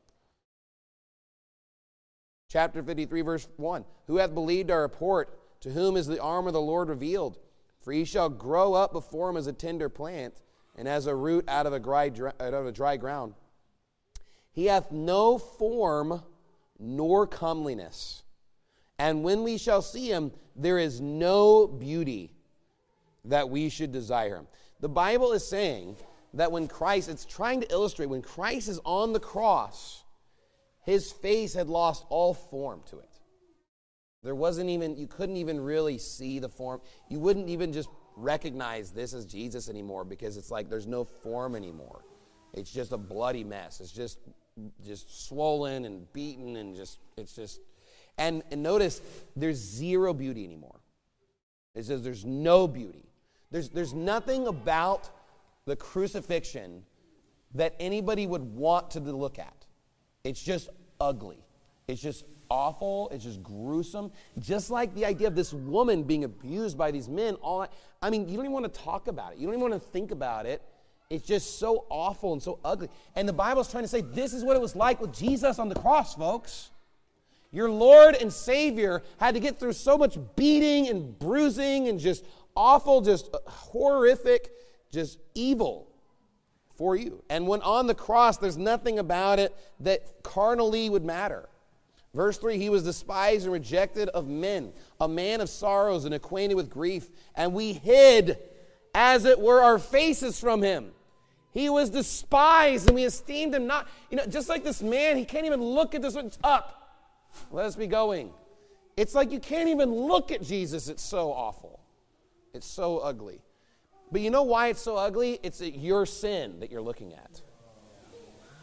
Chapter 53, verse 1. Who hath believed our report? To whom is the arm of the Lord revealed? For he shall grow up before him as a tender plant, and as a root out of a dry ground. He hath no form nor comeliness. And when we shall see him, there is no beauty that we should desire him. The Bible is saying that when Christ, it's trying to illustrate, when Christ is on the cross, his face had lost all form to it. There wasn't even, you couldn't even really see the form. You wouldn't even just recognize this as Jesus anymore, because it's like there's no form anymore. It's just a bloody mess. It's just swollen and beaten and and notice there's zero beauty anymore. It says there's no beauty. There's nothing about the crucifixion that anybody would want to look at. It's just ugly. It's just awful. It's just gruesome. Just like the idea of this woman being abused by these men. You don't even want to talk about it. You don't even want to think about it. It's just so awful and so ugly. And the Bible's trying to say this is what it was like with Jesus on the cross, folks. Your Lord and Savior had to get through so much beating and bruising and just awful, just horrific, just evil for you. And when on the cross, there's nothing about it that carnally would matter. Verse 3, he was despised and rejected of men, a man of sorrows and acquainted with grief, and we hid, as it were, our faces from him. He was despised, and we esteemed him not. Just like this man, he can't even look at this one. Up. Let us be going. It's like you can't even look at Jesus. It's so awful. It's so ugly. But you know why it's so ugly? It's your sin that you're looking at.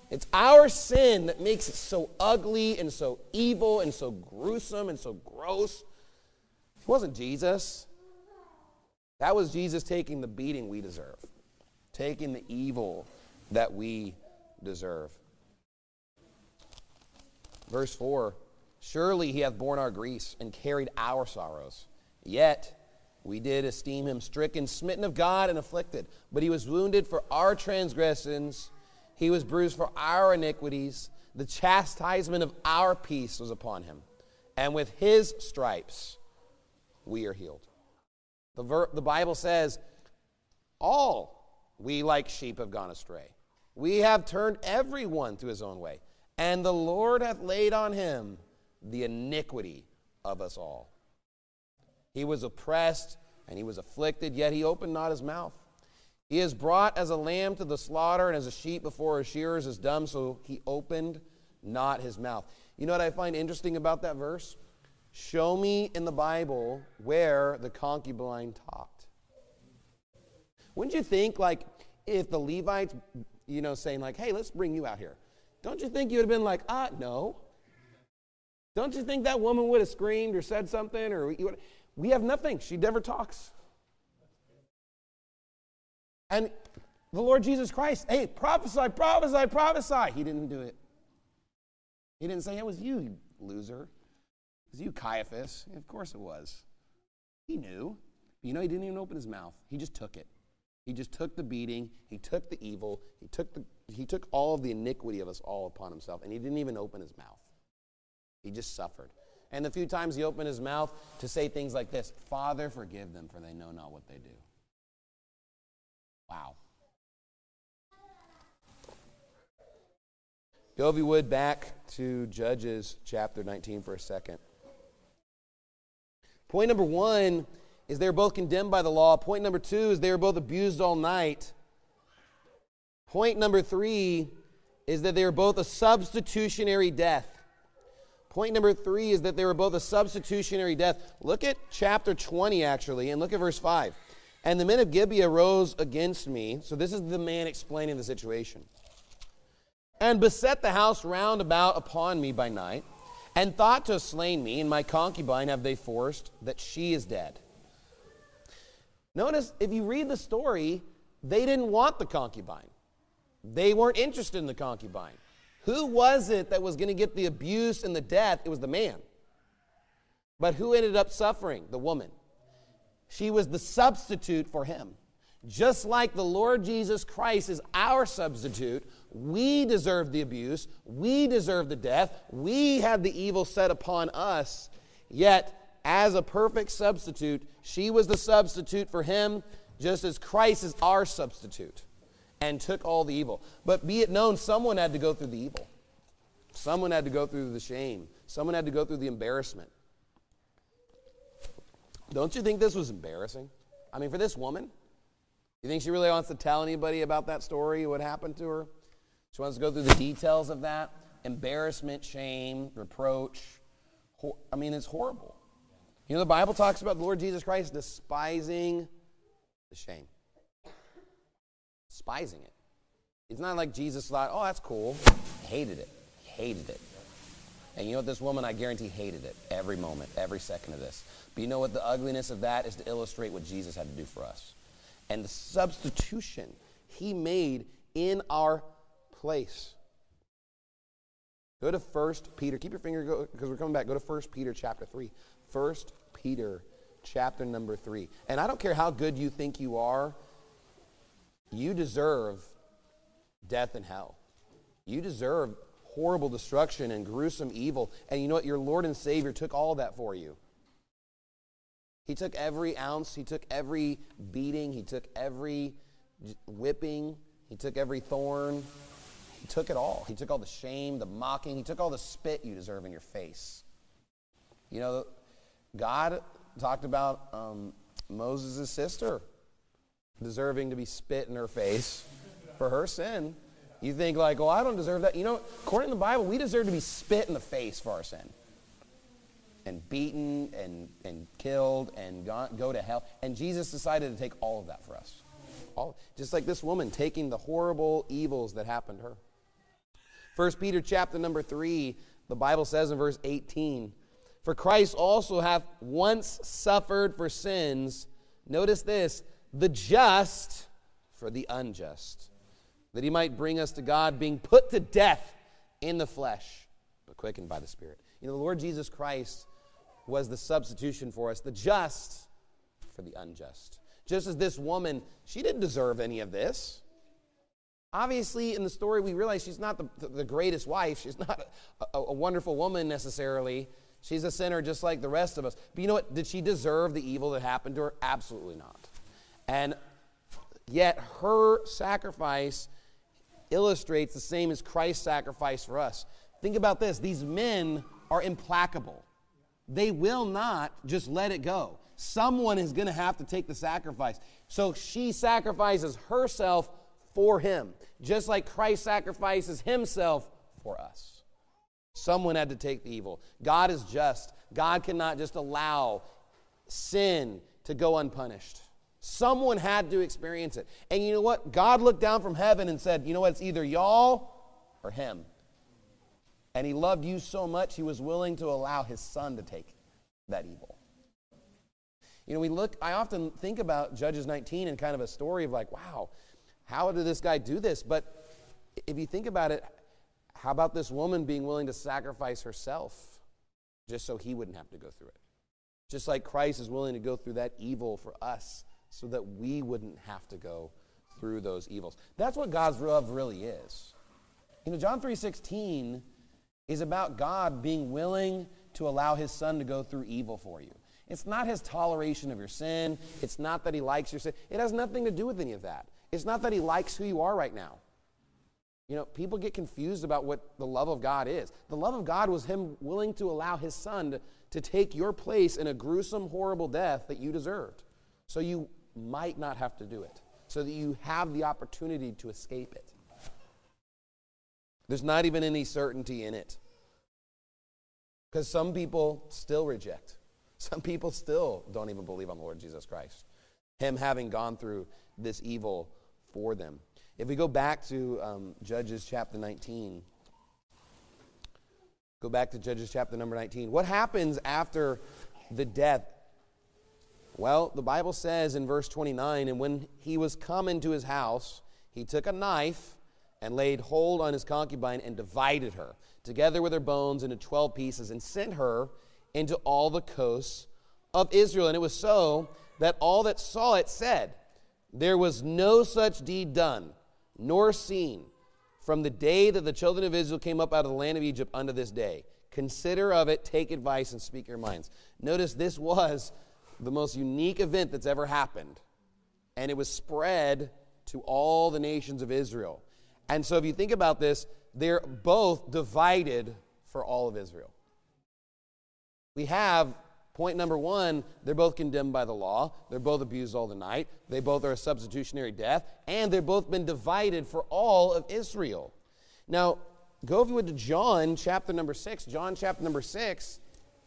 It's our sin that makes it so ugly and so evil and so gruesome and so gross. It wasn't Jesus. That was Jesus taking the beating we deserve, taking the evil that we deserve. Verse 4, surely he hath borne our griefs and carried our sorrows. Yet we did esteem him stricken, smitten of God, and afflicted. But he was wounded for our transgressions. He was bruised for our iniquities. The chastisement of our peace was upon him. And with his stripes we are healed. The Bible says, all we like sheep have gone astray. We have turned everyone to his own way. And the Lord hath laid on him the iniquity of us all. He was oppressed and he was afflicted, yet he opened not his mouth. He is brought as a lamb to the slaughter, and as a sheep before her shearers is dumb, so he opened not his mouth. You know what I find interesting about that verse? Show me in the Bible where the concubine talked. Wouldn't you think, like, if the Levites, saying like, hey, let's bring you out here. Don't you think you would have been like, no? Don't you think that woman would have screamed or said something? We have nothing. She never talks. And the Lord Jesus Christ, hey, prophesy, prophesy, prophesy. He didn't do it. He didn't say, it was you, you loser. It was you, Caiaphas. Of course it was. He knew. But he didn't even open his mouth. He just took it. He just took the beating. He took the evil. He took all of the iniquity of us all upon himself, and he didn't even open his mouth. He just suffered. And the few times he opened his mouth to say things like this, Father, forgive them, for they know not what they do. Wow. Go, if you would, back to Judges chapter 19 for a second. Point number 1 is they were both condemned by the law. Point number 2 is they were both abused all night. Point number 3 is that they were both a substitutionary death. Point number 3 is that they were both a substitutionary death. Look at chapter 20, actually, and look at verse 5. And the men of Gibeah rose against me. So this is the man explaining the situation. And beset the house round about upon me by night, and thought to have slain me, and my concubine have they forced, that she is dead. Notice, if you read the story, they didn't want the concubine. They weren't interested in the concubine. Who was it that was going to get the abuse and the death? It was the man. But who ended up suffering? The woman. She was the substitute for him. Just like the Lord Jesus Christ is our substitute, we deserve the abuse, we deserve the death, we had the evil set upon us, yet as a perfect substitute, she was the substitute for him, just as Christ is our substitute and took all the evil. But be it known, someone had to go through the evil. Someone had to go through the shame. Someone had to go through the embarrassment. Don't you think this was embarrassing? I mean, for this woman, you think she really wants to tell anybody about that story, what happened to her? She wants to go through the details of that. Embarrassment, shame, reproach. I mean, it's horrible. The Bible talks about the Lord Jesus Christ despising the shame. Despising it. It's not like Jesus thought, oh, that's cool. Hated it. Hated it. And you know what? This woman, I guarantee, hated it every moment, every second of this. But you know what? The ugliness of that is to illustrate what Jesus had to do for us. And the substitution he made in our place. Go to 1 Peter. Keep your finger, because we're coming back. Go to 1 Peter chapter 3. 1 Peter chapter number 3. And I don't care how good you think you are, you deserve death and hell. You deserve horrible destruction and gruesome evil. And you know what? Your Lord and Savior took all that for you. He took every ounce. He took every beating. He took every whipping. He took every thorn. He took it all. He took all the shame, the mocking. He took all the spit you deserve in your face. God talked about Moses' sister deserving to be spit in her face for her sin. You think like, I don't deserve that. According to the Bible, we deserve to be spit in the face for our sin. And beaten and killed and go to hell. And Jesus decided to take all of that for us. Just like this woman taking the horrible evils that happened to her. 1 Peter chapter number 3, the Bible says in verse 18, "For Christ also hath once suffered for sins," notice this, "the just for the unjust, that he might bring us to God, being put to death in the flesh, but quickened by the Spirit." You know, the Lord Jesus Christ was the substitution for us, the just for the unjust. Just as this woman, she didn't deserve any of this. Obviously, in the story, we realize she's not the greatest wife. She's not a wonderful woman necessarily. She's a sinner just like the rest of us. But you know what? Did she deserve the evil that happened to her? Absolutely not. And yet her sacrifice illustrates the same as Christ's sacrifice for us. Think about this. These men are implacable. They will not just let it go. Someone is going to have to take the sacrifice. So she sacrifices herself for him, just like Christ sacrifices himself for us. Someone had to take the evil. God is just. God cannot just allow sin to go unpunished. Someone had to experience it. And you know what? God looked down from heaven and said, you know what? It's either y'all or him. And he loved you so much, he was willing to allow his son to take that evil. You know, I often think about Judges 19 and kind of a story of like, wow, how did this guy do this? But if you think about it, how about this woman being willing to sacrifice herself just so he wouldn't have to go through it? Just like Christ is willing to go through that evil for us so that we wouldn't have to go through those evils. That's what God's love really is. You know, John 3:16 is about God being willing to allow his son to go through evil for you. It's not his toleration of your sin. It's not that he likes your sin. It has nothing to do with any of that. It's not that he likes who you are right now. You know, people get confused about what the love of God is. The love of God was him willing to allow his son to take your place in a gruesome, horrible death that you deserved. So you might not have to do it. So that you have the opportunity to escape it. There's not even any certainty in it. Because some people still reject. Some people still don't even believe on the Lord Jesus Christ. Him having gone through this evil for them. If we go back to Judges chapter 19. Go back to Judges chapter number 19. What happens after the death? Well, the Bible says in verse 29, "And when he was come into his house, he took a knife and laid hold on his concubine and divided her, together with her bones, into 12 pieces, and sent her into all the coasts of Israel. And it was so that all that saw it said, there was no such deed done, nor seen, from the day that the children of Israel came up out of the land of Egypt unto this day. Consider of it, take advice, and speak your minds." Notice this was the most unique event that's ever happened. And it was spread to all the nations of Israel. And so if you think about this, they're both divided for all of Israel. We have point number one, they're both condemned by the law. They're both abused all the night. They both are a substitutionary death. And they've both been divided for all of Israel. Now, go if you would to John chapter number 6. John chapter number 6.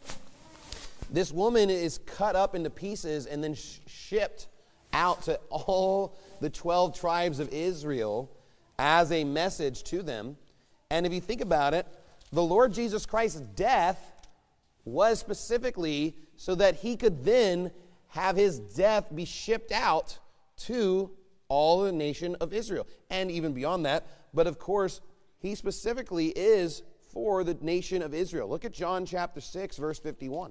This woman is cut up into pieces and then shipped out to all the 12 tribes of Israel as a message to them. And if you think about it, the Lord Jesus Christ's death was specifically so that he could then have his death be shipped out to all the nation of Israel. And even beyond that, but of course, he specifically is for the nation of Israel. Look at John chapter 6, verse 51.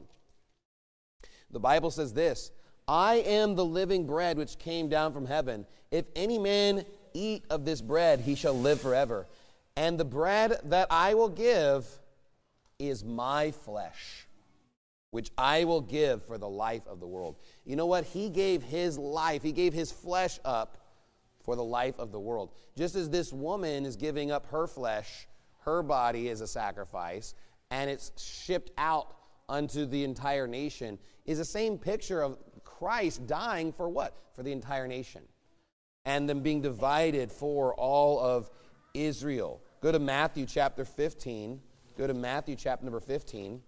The Bible says this, "I am the living bread which came down from heaven. If any man eat of this bread, he shall live forever. And the bread that I will give is my flesh, which I will give for the life of the world." You know what? He gave his life, he gave his flesh up for the life of the world. Just as this woman is giving up her flesh, her body as a sacrifice, and it's shipped out unto the entire nation, is the same picture of Christ dying for what? For the entire nation. And them being divided for all of Israel. Go to Matthew chapter 15. Go to Matthew chapter number 15.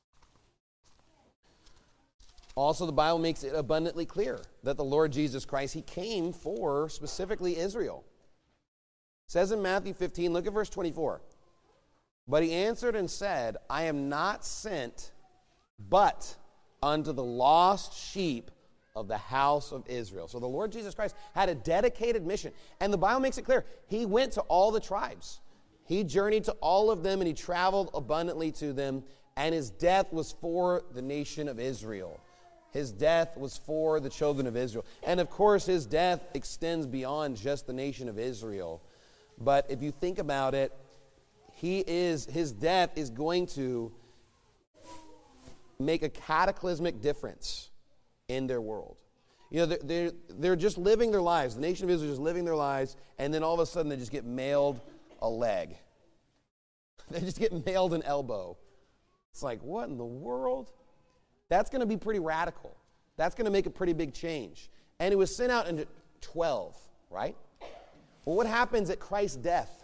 Also, the Bible makes it abundantly clear that the Lord Jesus Christ, he came for specifically Israel. It says in Matthew 15, look at verse 24. But he answered and said, I am not sent but unto the lost sheep of the house of Israel. So the Lord Jesus Christ had a dedicated mission. And the Bible makes it clear. He went to all the tribes. He journeyed to all of them, and he traveled abundantly to them. And his death was for the nation of Israel. His death was for the children of Israel. And of course, his death extends beyond just the nation of Israel. But if you think about it, his death is going to make a cataclysmic difference in their world. You know, they're just living their lives. The nation of Israel is just living their lives, and then all of a sudden they just get mailed a leg. They just get mailed an elbow. It's like, what in the world? That's going to be pretty radical. That's going to make a pretty big change. And it was sent out into 12, right? Well, what happens at Christ's death?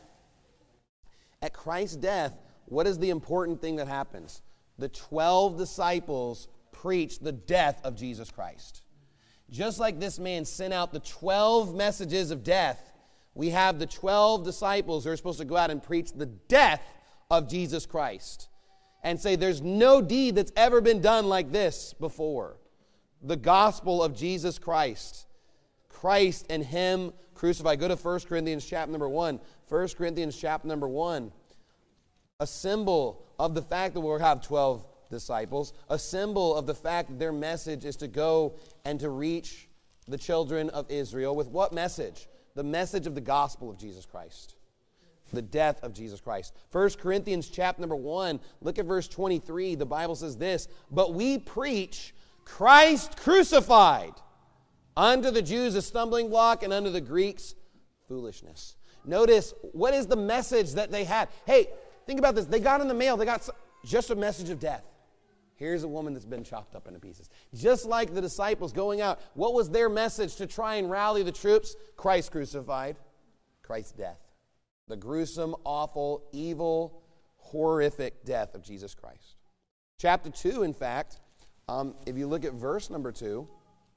At Christ's death, what is the important thing that happens? The 12 disciples preached the death of Jesus Christ. Just like this man sent out the 12 messages of death, we have the 12 disciples who are supposed to go out and preach the death of Jesus Christ and say there's no deed that's ever been done like this before. The gospel of Jesus Christ. Christ and him crucified. Go to 1 Corinthians chapter number 1. 1 Corinthians chapter number 1. A symbol of the fact that we'll have 12 disciples. A symbol of the fact that their message is to go and to reach the children of Israel. With what message? The message of the gospel of Jesus Christ. The death of Jesus Christ. 1 Corinthians chapter number 1, look at verse 23. The Bible says this, but we preach Christ crucified, unto the Jews a stumbling block, and unto the Greeks foolishness. Notice, what is the message that they had? Hey, think about this. They got in the mail, they got just a message of death. Here's a woman that's been chopped up into pieces. Just like the disciples going out, what was their message to try and rally the troops? Christ crucified, Christ's death. The gruesome, awful, evil, horrific death of Jesus Christ. Chapter 2, in fact, if you look at verse number 2,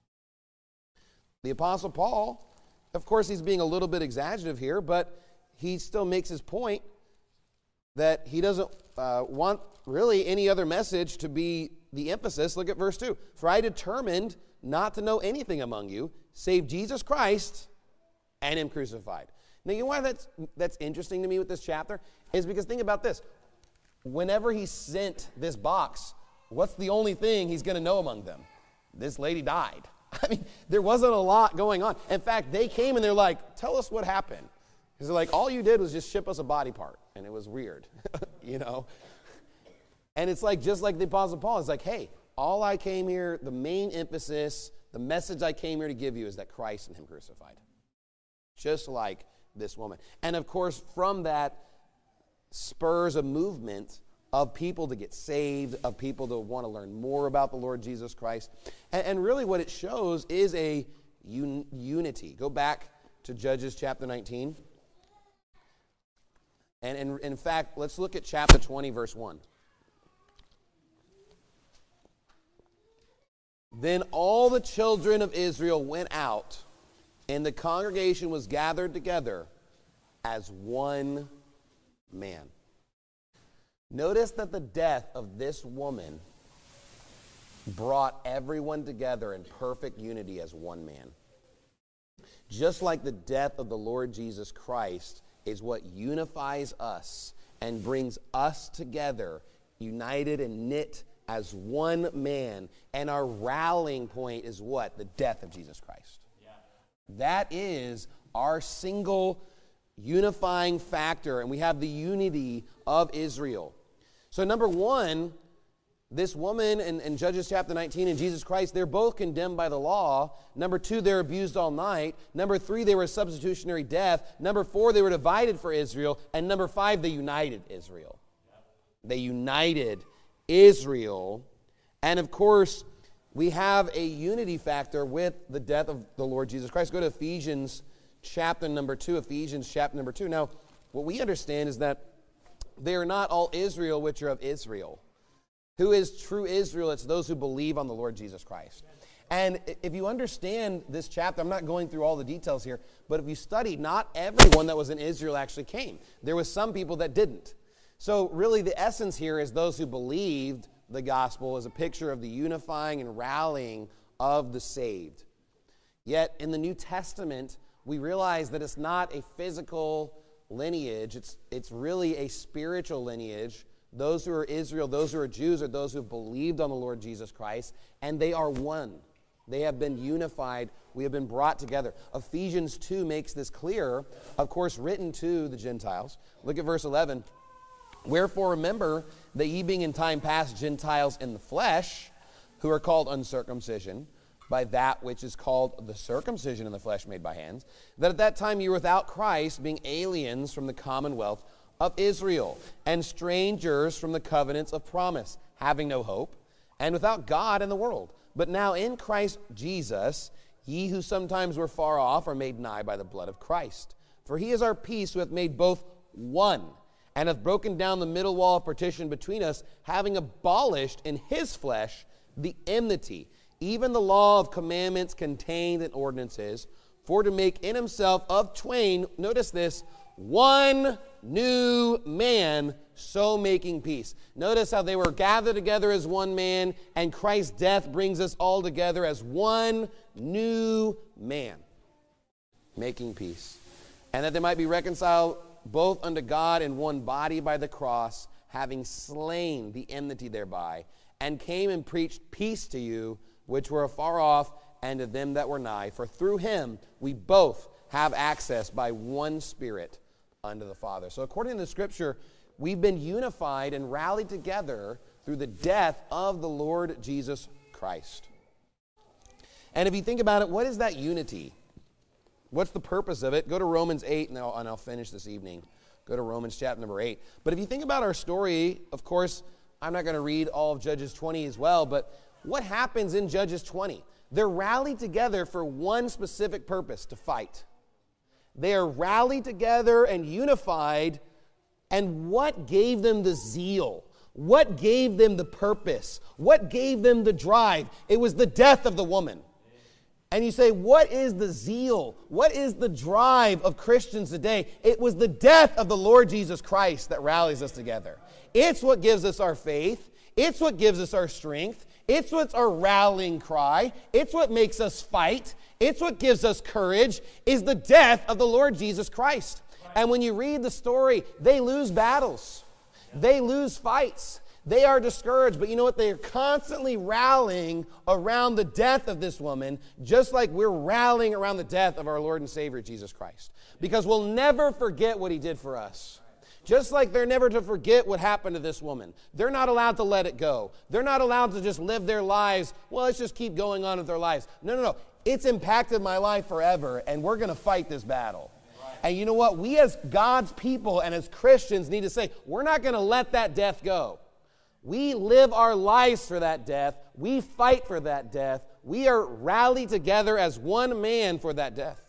the Apostle Paul, of course he's being a little bit exaggerative here, but he still makes his point that he doesn't want really any other message to be the emphasis. Look at verse 2. For I determined not to know anything among you, save Jesus Christ and him crucified. Now, you know why that's interesting to me with this chapter? Is because think about this. Whenever he sent this box, what's the only thing he's going to know among them? This lady died. I mean, there wasn't a lot going on. In fact, they came and they're like, tell us what happened. Because they're like, all you did was just ship us a body part. And it was weird, you know. And it's like, just like the Apostle Paul, it's like, hey, all I came here, the main emphasis, the message I came here to give you is that Christ and him crucified. Just like this woman. And of course, from that spurs a movement of people to get saved, of people to want to learn more about the Lord Jesus Christ. And really what it shows is a unity. Go back to Judges chapter 19. And in fact, let's look at chapter 20, verse 1. Then all the children of Israel went out, and the congregation was gathered together as one man. Notice that the death of this woman brought everyone together in perfect unity as one man. Just like the death of the Lord Jesus Christ is what unifies us and brings us together, united and knit as one man. And our rallying point is what? The death of Jesus Christ. Yeah. That is our single unifying factor, and we have the unity of Israel. So number one, this woman in Judges chapter 19 and Jesus Christ, they're both condemned by the law. Number two, they're abused all night. Number three, they were a substitutionary death. Number four, they were divided for Israel. And number five, they united Israel. They united Israel. And of course, we have a unity factor with the death of the Lord Jesus Christ. Go to Ephesians chapter number 2. Ephesians chapter number 2. Now, what we understand is that they are not all Israel which are of Israel. Who is true Israel? It's those who believe on the Lord Jesus Christ. And if you understand this chapter, I'm not going through all the details here, but if you study, not everyone that was in Israel actually came. There was some people that didn't. So really the essence here is those who believed the gospel is a picture of the unifying and rallying of the saved. Yet in the New Testament, we realize that it's not a physical lineage. It's really a spiritual lineage. Those who are Israel, those who are Jews, are those who have believed on the Lord Jesus Christ, and they are one. They have been unified. We have been brought together. Ephesians 2 makes this clear, of course, written to the Gentiles. Look at verse 11. Wherefore remember that ye being in time past Gentiles in the flesh, who are called uncircumcision, by that which is called the circumcision in the flesh made by hands, that at that time you were without Christ, being aliens from the commonwealth of Israel, and strangers from the covenants of promise, having no hope, and without God in the world. But now in Christ Jesus, ye who sometimes were far off are made nigh by the blood of Christ. For he is our peace, who hath made both one, and hath broken down the middle wall of partition between us, having abolished in his flesh the enmity, even the law of commandments contained in ordinances, for to make in himself of twain, notice this, one new man, so making peace. Notice how they were gathered together as one man, and Christ's death brings us all together as one new man, making peace. And that they might be reconciled both unto God in one body by the cross, having slain the enmity thereby, and came and preached peace to you, which were afar off, and to them that were nigh. For through him we both have access by one Spirit unto the Father. So according to the Scripture, we've been unified and rallied together through the death of the Lord Jesus Christ. And if you think about it, what is that unity? What's the purpose of it? Go to Romans 8, and I'll finish this evening. Go to Romans chapter number 8. But if you think about our story, of course, I'm not going to read all of Judges 20 as well, but what happens in Judges 20? They're rallied together for one specific purpose, to fight. They are rallied together and unified, and what gave them the zeal? What gave them the purpose? What gave them the drive? It was the death of the woman. And you say, what is the zeal? What is the drive of Christians today? It was the death of the Lord Jesus Christ that rallies us together. It's what gives us our faith. It's what gives us our strength. It's what's our rallying cry. It's what makes us fight. It's what gives us courage, is the death of the Lord Jesus Christ. And when you read the story, they lose battles. They lose fights. They are discouraged, but you know what? They are constantly rallying around the death of this woman, just like we're rallying around the death of our Lord and Savior, Jesus Christ. Because we'll never forget what he did for us. Just like they're never to forget what happened to this woman. They're not allowed to let it go. They're not allowed to just live their lives, well, let's just keep going on with their lives. No. It's impacted my life forever, and we're going to fight this battle. And you know what? We as God's people and as Christians need to say, we're not going to let that death go. We live our lives for that death. We fight for that death. We are rallied together as one man for that death.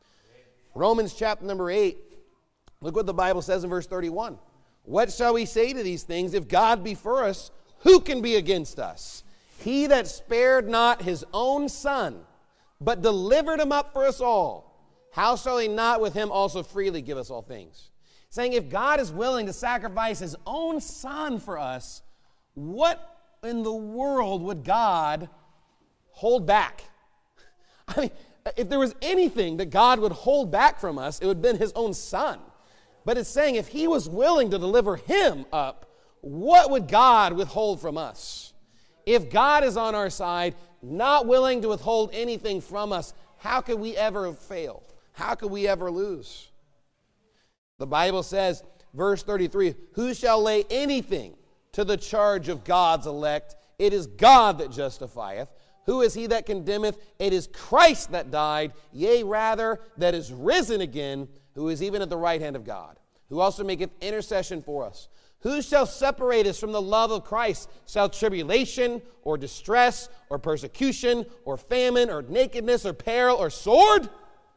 Romans chapter number 8. Look what the Bible says in verse 31. What shall we say to these things? If God be for us, who can be against us? He that spared not his own son, but delivered him up for us all, how shall he not with him also freely give us all things? Saying if God is willing to sacrifice his own son for us, what in the world would God hold back? I mean, if there was anything that God would hold back from us, it would have been his own son. But it's saying if he was willing to deliver him up, what would God withhold from us? If God is on our side, not willing to withhold anything from us, how could we ever fail? How could we ever lose? The Bible says, verse 33, who shall lay anything to the charge of God's elect? It is God that justifieth. Who is he that condemneth? It is Christ that died, yea, rather, that is risen again, who is even at the right hand of God, who also maketh intercession for us. Who shall separate us from the love of Christ? Shall tribulation, or distress, or persecution, or famine, or nakedness, or peril, or sword?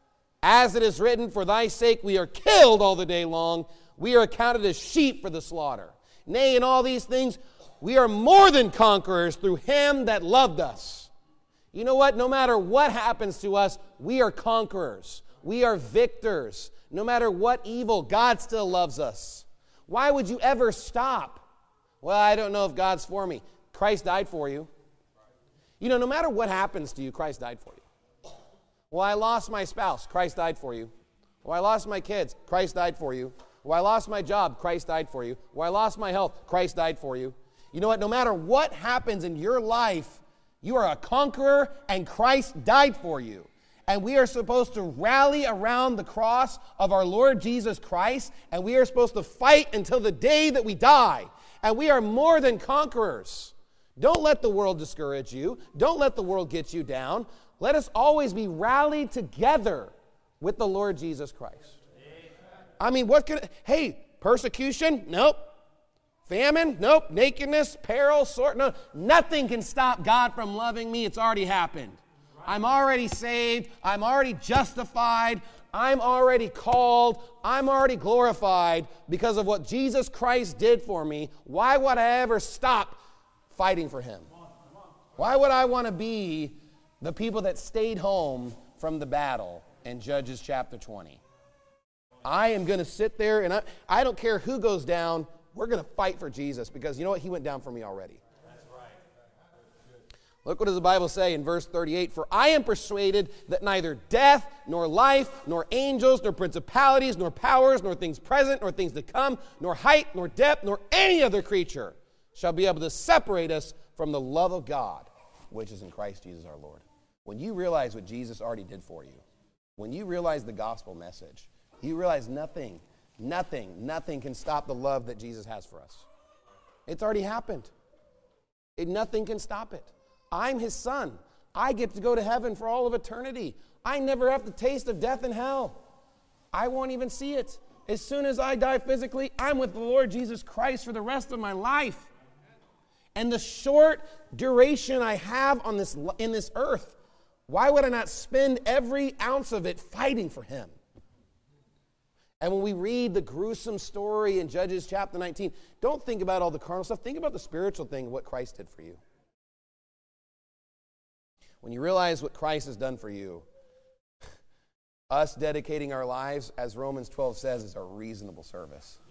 As it is written, for thy sake we are killed all the day long. We are accounted as sheep for the slaughter. Nay, in all these things, we are more than conquerors through him that loved us. You know what? No matter what happens to us, we are conquerors. We are victors. No matter what evil, God still loves us. Why would you ever stop? Well, I don't know if God's for me. Christ died for you. You know, no matter what happens to you, Christ died for you. Well, I lost my spouse. Christ died for you. Well, I lost my kids. Christ died for you. Well, I lost my job. Christ died for you. Well, I lost my health. Christ died for you. You know what? No matter what happens in your life, you are a conqueror, and Christ died for you. And we are supposed to rally around the cross of our Lord Jesus Christ, and we are supposed to fight until the day that we die. And we are more than conquerors. Don't let the world discourage you. Don't let the world get you down. Let us always be rallied together with the Lord Jesus Christ. I mean, persecution? Nope. Famine? Nope. Nakedness, peril, sword? No. Nothing can stop God from loving me. It's already happened. I'm already saved. I'm already justified. I'm already called. I'm already glorified because of what Jesus Christ did for me. Why would I ever stop fighting for him? Why would I want to be the people that stayed home from the battle in Judges chapter 20? I am going to sit there, and I don't care who goes down. We're going to fight for Jesus because you know what? He went down for me already. That's right. Look what does the Bible say in verse 38. For I am persuaded that neither death, nor life, nor angels, nor principalities, nor powers, nor things present, nor things to come, nor height, nor depth, nor any other creature shall be able to separate us from the love of God, which is in Christ Jesus our Lord. When you realize what Jesus already did for you, when you realize the gospel message, you realize nothing can stop the love that Jesus has for us. It's already happened. Nothing can stop it. I'm his son. I get to go to heaven for all of eternity. I never have to taste of death and hell. I won't even see it. As soon as I die physically, I'm with the Lord Jesus Christ for the rest of my life. And the short duration I have in this earth, why would I not spend every ounce of it fighting for him? And when we read the gruesome story in Judges chapter 19, don't think about all the carnal stuff. Think about the spiritual thing, what Christ did for you. When you realize what Christ has done for you, us dedicating our lives, as Romans 12 says, is a reasonable service.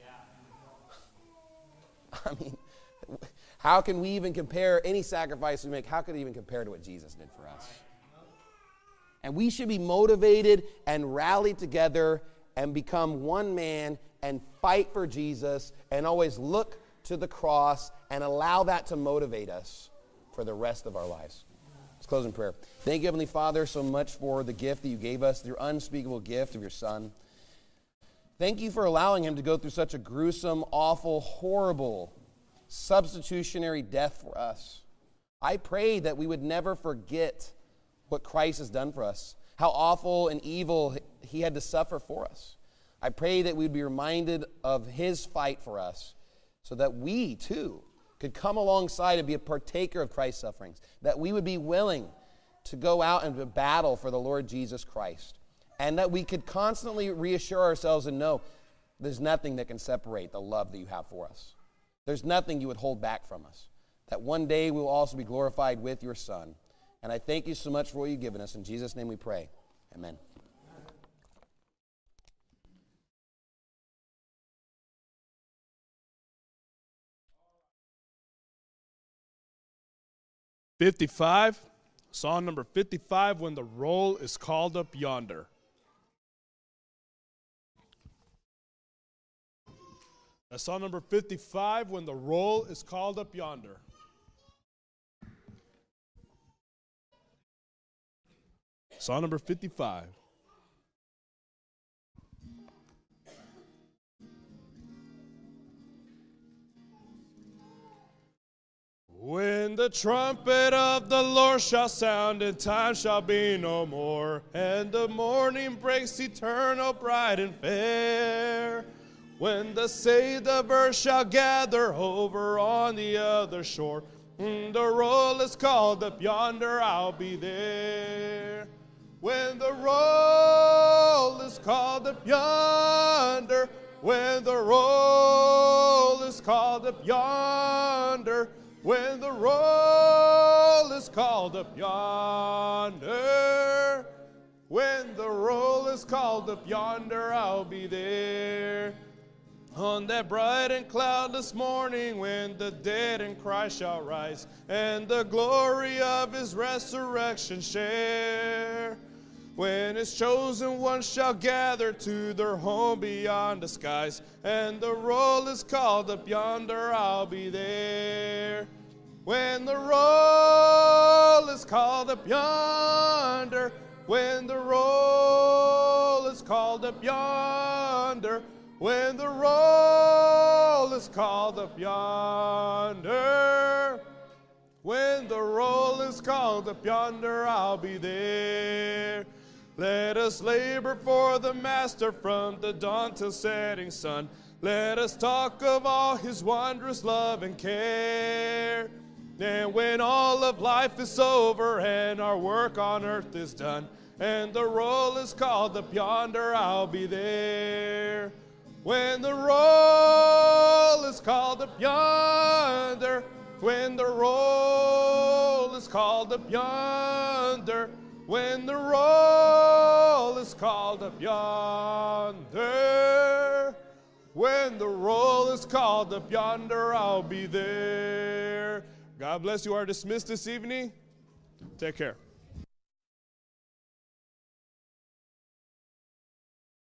I mean, how can we even compare any sacrifice we make? How could it even compare to what Jesus did for us? And we should be motivated and rally together and become one man and fight for Jesus and always look to the cross and allow that to motivate us for the rest of our lives. Let's close in prayer. Thank you, Heavenly Father, so much for the gift that you gave us, your unspeakable gift of your Son. Thank you for allowing him to go through such a gruesome, awful, horrible, substitutionary death for us. I pray that we would never forget what Christ has done for us, how awful and evil he had to suffer for us. I pray that we'd be reminded of his fight for us so that we, too, could come alongside and be a partaker of Christ's sufferings, that we would be willing to go out and to battle for the Lord Jesus Christ, and that we could constantly reassure ourselves and know there's nothing that can separate the love that you have for us. There's nothing you would hold back from us, that one day we will also be glorified with your Son. And I thank you so much for what you've given us. In Jesus' name we pray. Amen. Song number 55, When the Roll is Called Up Yonder. That's song number 55, When the Roll is Called Up Yonder. Song number 55. When the trumpet of the Lord shall sound, and time shall be no more, and the morning breaks eternal, bright and fair. When the saved of earth shall gather over on the other shore, and the roll is called up yonder, I'll be there. When the roll is called up yonder, when the roll is called up yonder, when the roll is called up yonder, when the roll is called up yonder, I'll be there. On that bright and cloudless morning when the dead in Christ shall rise and the glory of his resurrection share. When his chosen ones shall gather to their home beyond the skies and the roll is called up yonder, I'll be there. When the roll is called up yonder, when the roll is called up yonder, when the roll is called up yonder, when the roll is called up yonder, I'll be there. Let us labor for the Master from the dawn till setting sun. Let us talk of all his wondrous love and care. And when all of life is over and our work on earth is done, and the roll is called up yonder, I'll be there. When the roll is called up yonder, when the roll is called up yonder, when the roll is called up yonder, when the roll is called up yonder, I'll be there. God bless you. Are dismissed this evening. Take care.